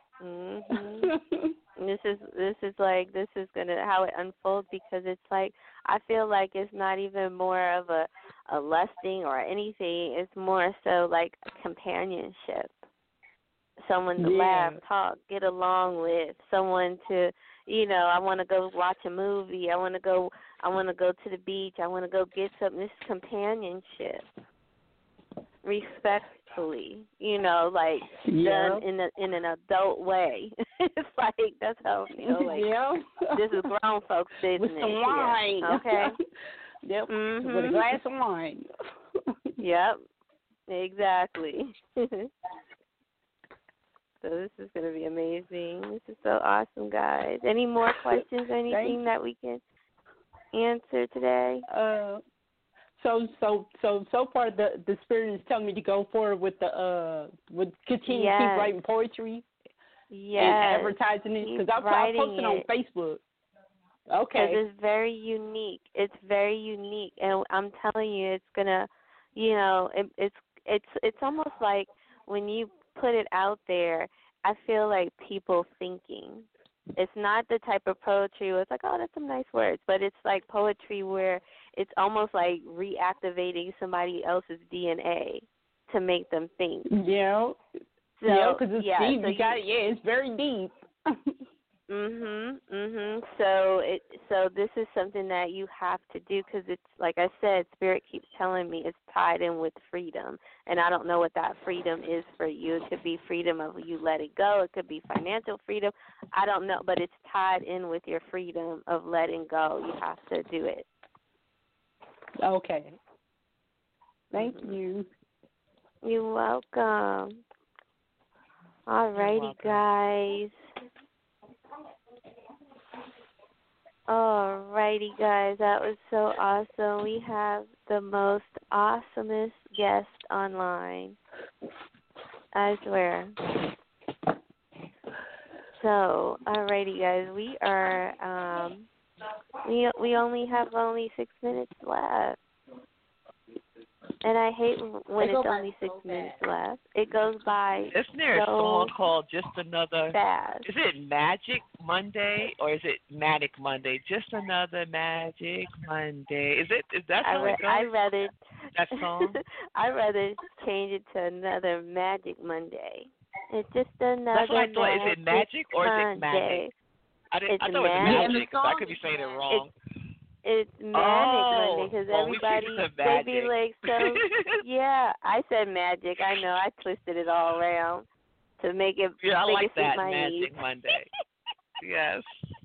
This is gonna how it unfolds, because it's like, I feel like it's not even more of a lusting or anything. It's more so like a companionship. Someone to laugh, talk, get along with. Someone to, you know, I want to go watch a movie. I want to go to the beach. I want to go get something. This is companionship. Respectfully, you know, like done in an adult way. It's like, that's how I feel. Like, this is grown folks' business. With some wine. Here, okay. Yep. With a glass of wine. Yep. Exactly. So this is going to be amazing. This is so awesome, guys. Any more questions or anything that we can answer today? So far the spirit is telling me to go forward with with continue to keep writing poetry. Yes. And advertising it, because I posted on Facebook. Okay. Because it's very unique. It's very unique, and I'm telling you, it's gonna, you know, it's almost like when you put it out there, I feel like people thinking. It's not the type of poetry where it's like, oh, that's some nice words, but it's like poetry where it's almost like reactivating somebody else's DNA to make them think. Yeah. So, because it's deep. So it's very deep. So this is something that you have to do, because it's, like I said, Spirit keeps telling me it's tied in with freedom, and I don't know what that freedom is for you. It could be freedom of you letting go. It could be financial freedom. I don't know, but it's tied in with your freedom of letting go. You have to do it. Okay. Thank you. You're welcome. All righty, guys. Alrighty, guys, that was so awesome. We have the most awesomest guest online, I swear. So, alrighty, guys, we are we only have 6 minutes left. And I hate when it's only 6 minutes left. It goes by Isn't there a song called Just Another? Fast. Is it Magic Monday or is it Manic Monday? Just Another Magic Monday. Is that how it goes? I'd rather that song? I'd rather change it to Another Magic Monday. It's just another. That's what I thought. Is it Magic or is it Magic? I thought it was Magic. I could be saying it wrong. It's Manic Monday, because everybody, they be like, so, yeah, I said magic. I know, I twisted it all around to make it I like that, my Magic needs. Monday. Yes.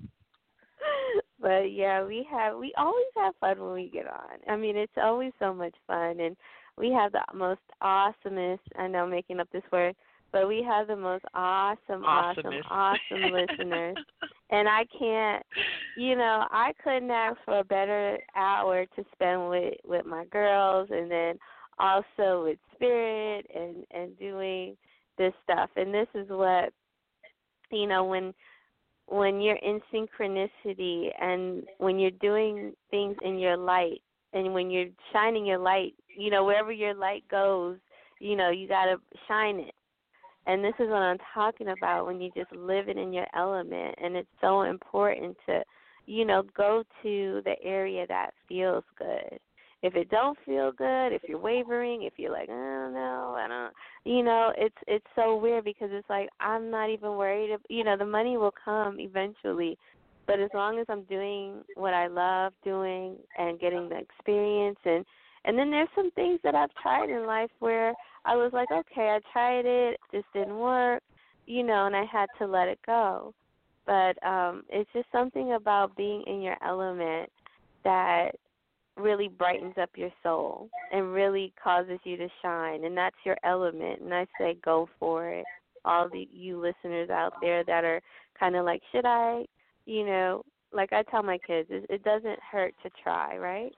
But, yeah, we always have fun when we get on. I mean, it's always so much fun, and we have the most awesomest, I know I'm making up this word, but we have the most awesome listeners. And I can't, I couldn't ask for a better hour to spend with my girls, and then also with Spirit and doing this stuff. And this is what, when when you're in synchronicity and when you're doing things in your light and when you're shining your light, wherever your light goes, you got to shine it. And this is what I'm talking about when you just live it in your element. And it's so important to, go to the area that feels good. If it don't feel good, if you're wavering, if you're like, oh, no, I don't, it's so weird because it's like I'm not even worried. The money will come eventually. But as long as I'm doing what I love doing and getting the experience and then there's some things that I've tried in life where I was like, okay, I tried it, this didn't work, and I had to let it go. But it's just something about being in your element that really brightens up your soul and really causes you to shine, and that's your element. And I say go for it. All you listeners out there that are kind of like, should I, like I tell my kids, it doesn't hurt to try, right?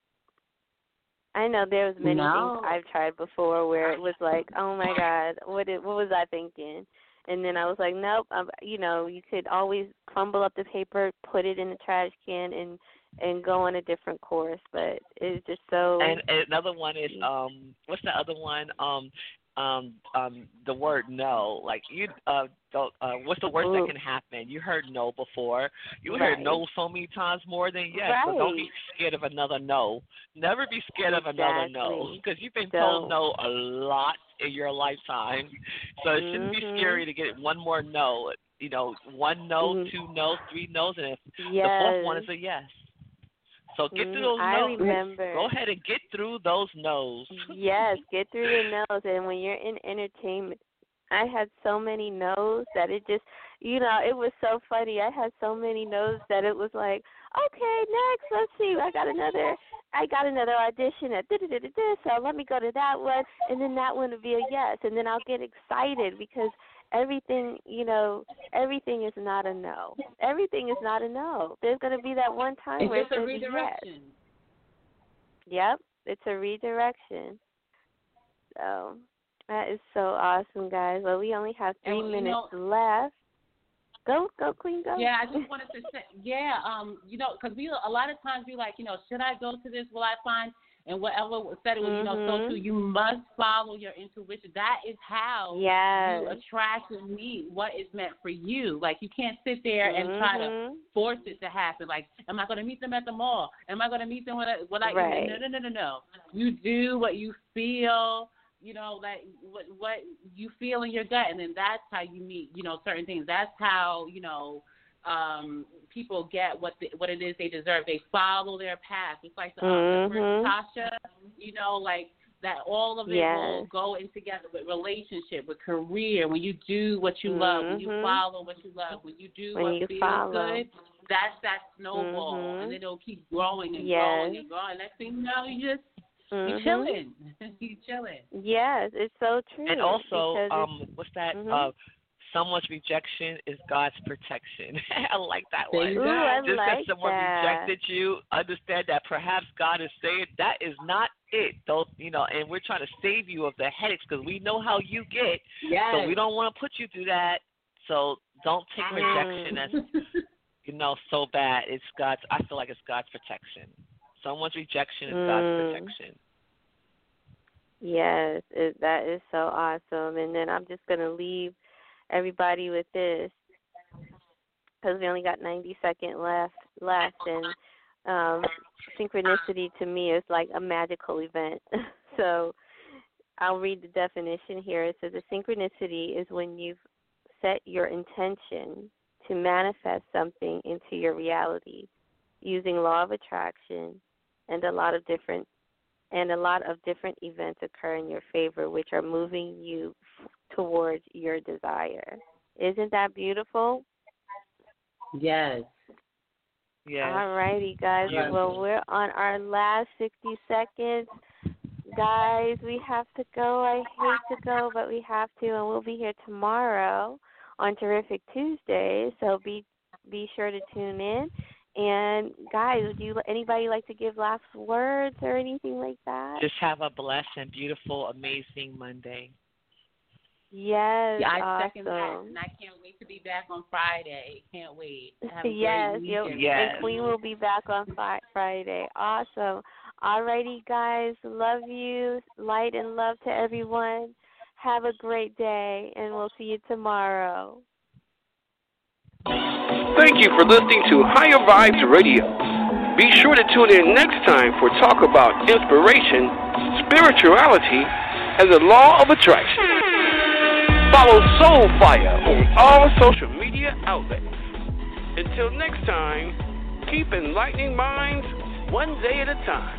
I know there was many things I've tried before where it was like, oh my God, what was I thinking? And then I was like, nope. You could always crumble up the paper, put it in the trash can, and go on a different course. But it's just so. And another one is what's the other one? The word no. Like you what's the worst that can happen? You heard no before. You heard no so many times more than yes. Right. So don't be scared of another no. Never be scared of another no, because you've been told no a lot in your lifetime. So it shouldn't be scary to get one more no. One no, two no's, three no's, and if the fourth one is a yes. So get through those no's. Remember. Go ahead and get through those no's. Yes, get through the no's. And when you're in entertainment, I had so many no's that it just, it was so funny. I had so many no's that it was like, okay, next, let's see. I got another audition at so let me go to that one, and then that one will be a yes, and then I'll get excited because everything is not a no. Everything is not a no. There's going to be that one time where it's a redirection. Yes. Yep, it's a redirection. So that is so awesome, guys. Well, we only have 3 minutes left. Go, Queen, go. Yeah, I just wanted to say, because a lot of times we're like, should I go to this? Will I find? And whatever said it was, so too, you must follow your intuition. That is how you attract and meet what is meant for you. Like, you can't sit there and try to force it to happen. Like, am I going to meet them at the mall? Am I going to meet them No. You do what you feel, like what you feel in your gut, and then that's how you meet, certain things. That's how, people get what it is they deserve. They follow their path. It's like the first Tasha, like that. All of it will go in together with relationship, with career. When you do what you love, when you follow what you love, when you do what feels good, that's that snowball, and then it'll keep growing and growing and growing. Next thing you know, you just you're chilling. You're chilling. Yes, it's so true. And also, what's that? Someone's rejection is God's protection. I like that one. Ooh, just because someone rejected you, understand that perhaps God is saying that is not it. Though, and we're trying to save you of the headaches because we know how you get. Yes. So we don't want to put you through that. So don't take rejection as so bad. It's God's. I feel like it's God's protection. Someone's rejection is God's protection. Yes, that is so awesome. And then I'm just gonna leave everybody with this because we only got 90 seconds left, and synchronicity to me is like a magical event. So I'll read the definition here. It says a synchronicity is when you've set your intention to manifest something into your reality using law of attraction, and a lot of different events occur in your favor, which are moving you towards your desire. Isn't that beautiful? Yes. Yes. All righty, guys. Yes. Well, we're on our last 60 seconds. Guys, we have to go. I hate to go, but we have to, and we'll be here tomorrow on Terrific Tuesday, so be sure to tune in. And guys, would anybody like to give last words or anything like that? Just have a blessed and beautiful, amazing Monday. Yes, I awesome. second that, and I can't wait to be back on Friday. Can't wait. Have a Yes, great weekend. and Queen will be back on Friday. Awesome. Alrighty, guys. Love you. Light and love to everyone. Have a great day, and we'll see you tomorrow. Thank you for listening to Higher Vibes Radio. Be sure to tune in next time for talk about inspiration, spirituality, and the law of attraction. Follow Soulfire on all social media outlets. Until next time, keep enlightening minds one day at a time.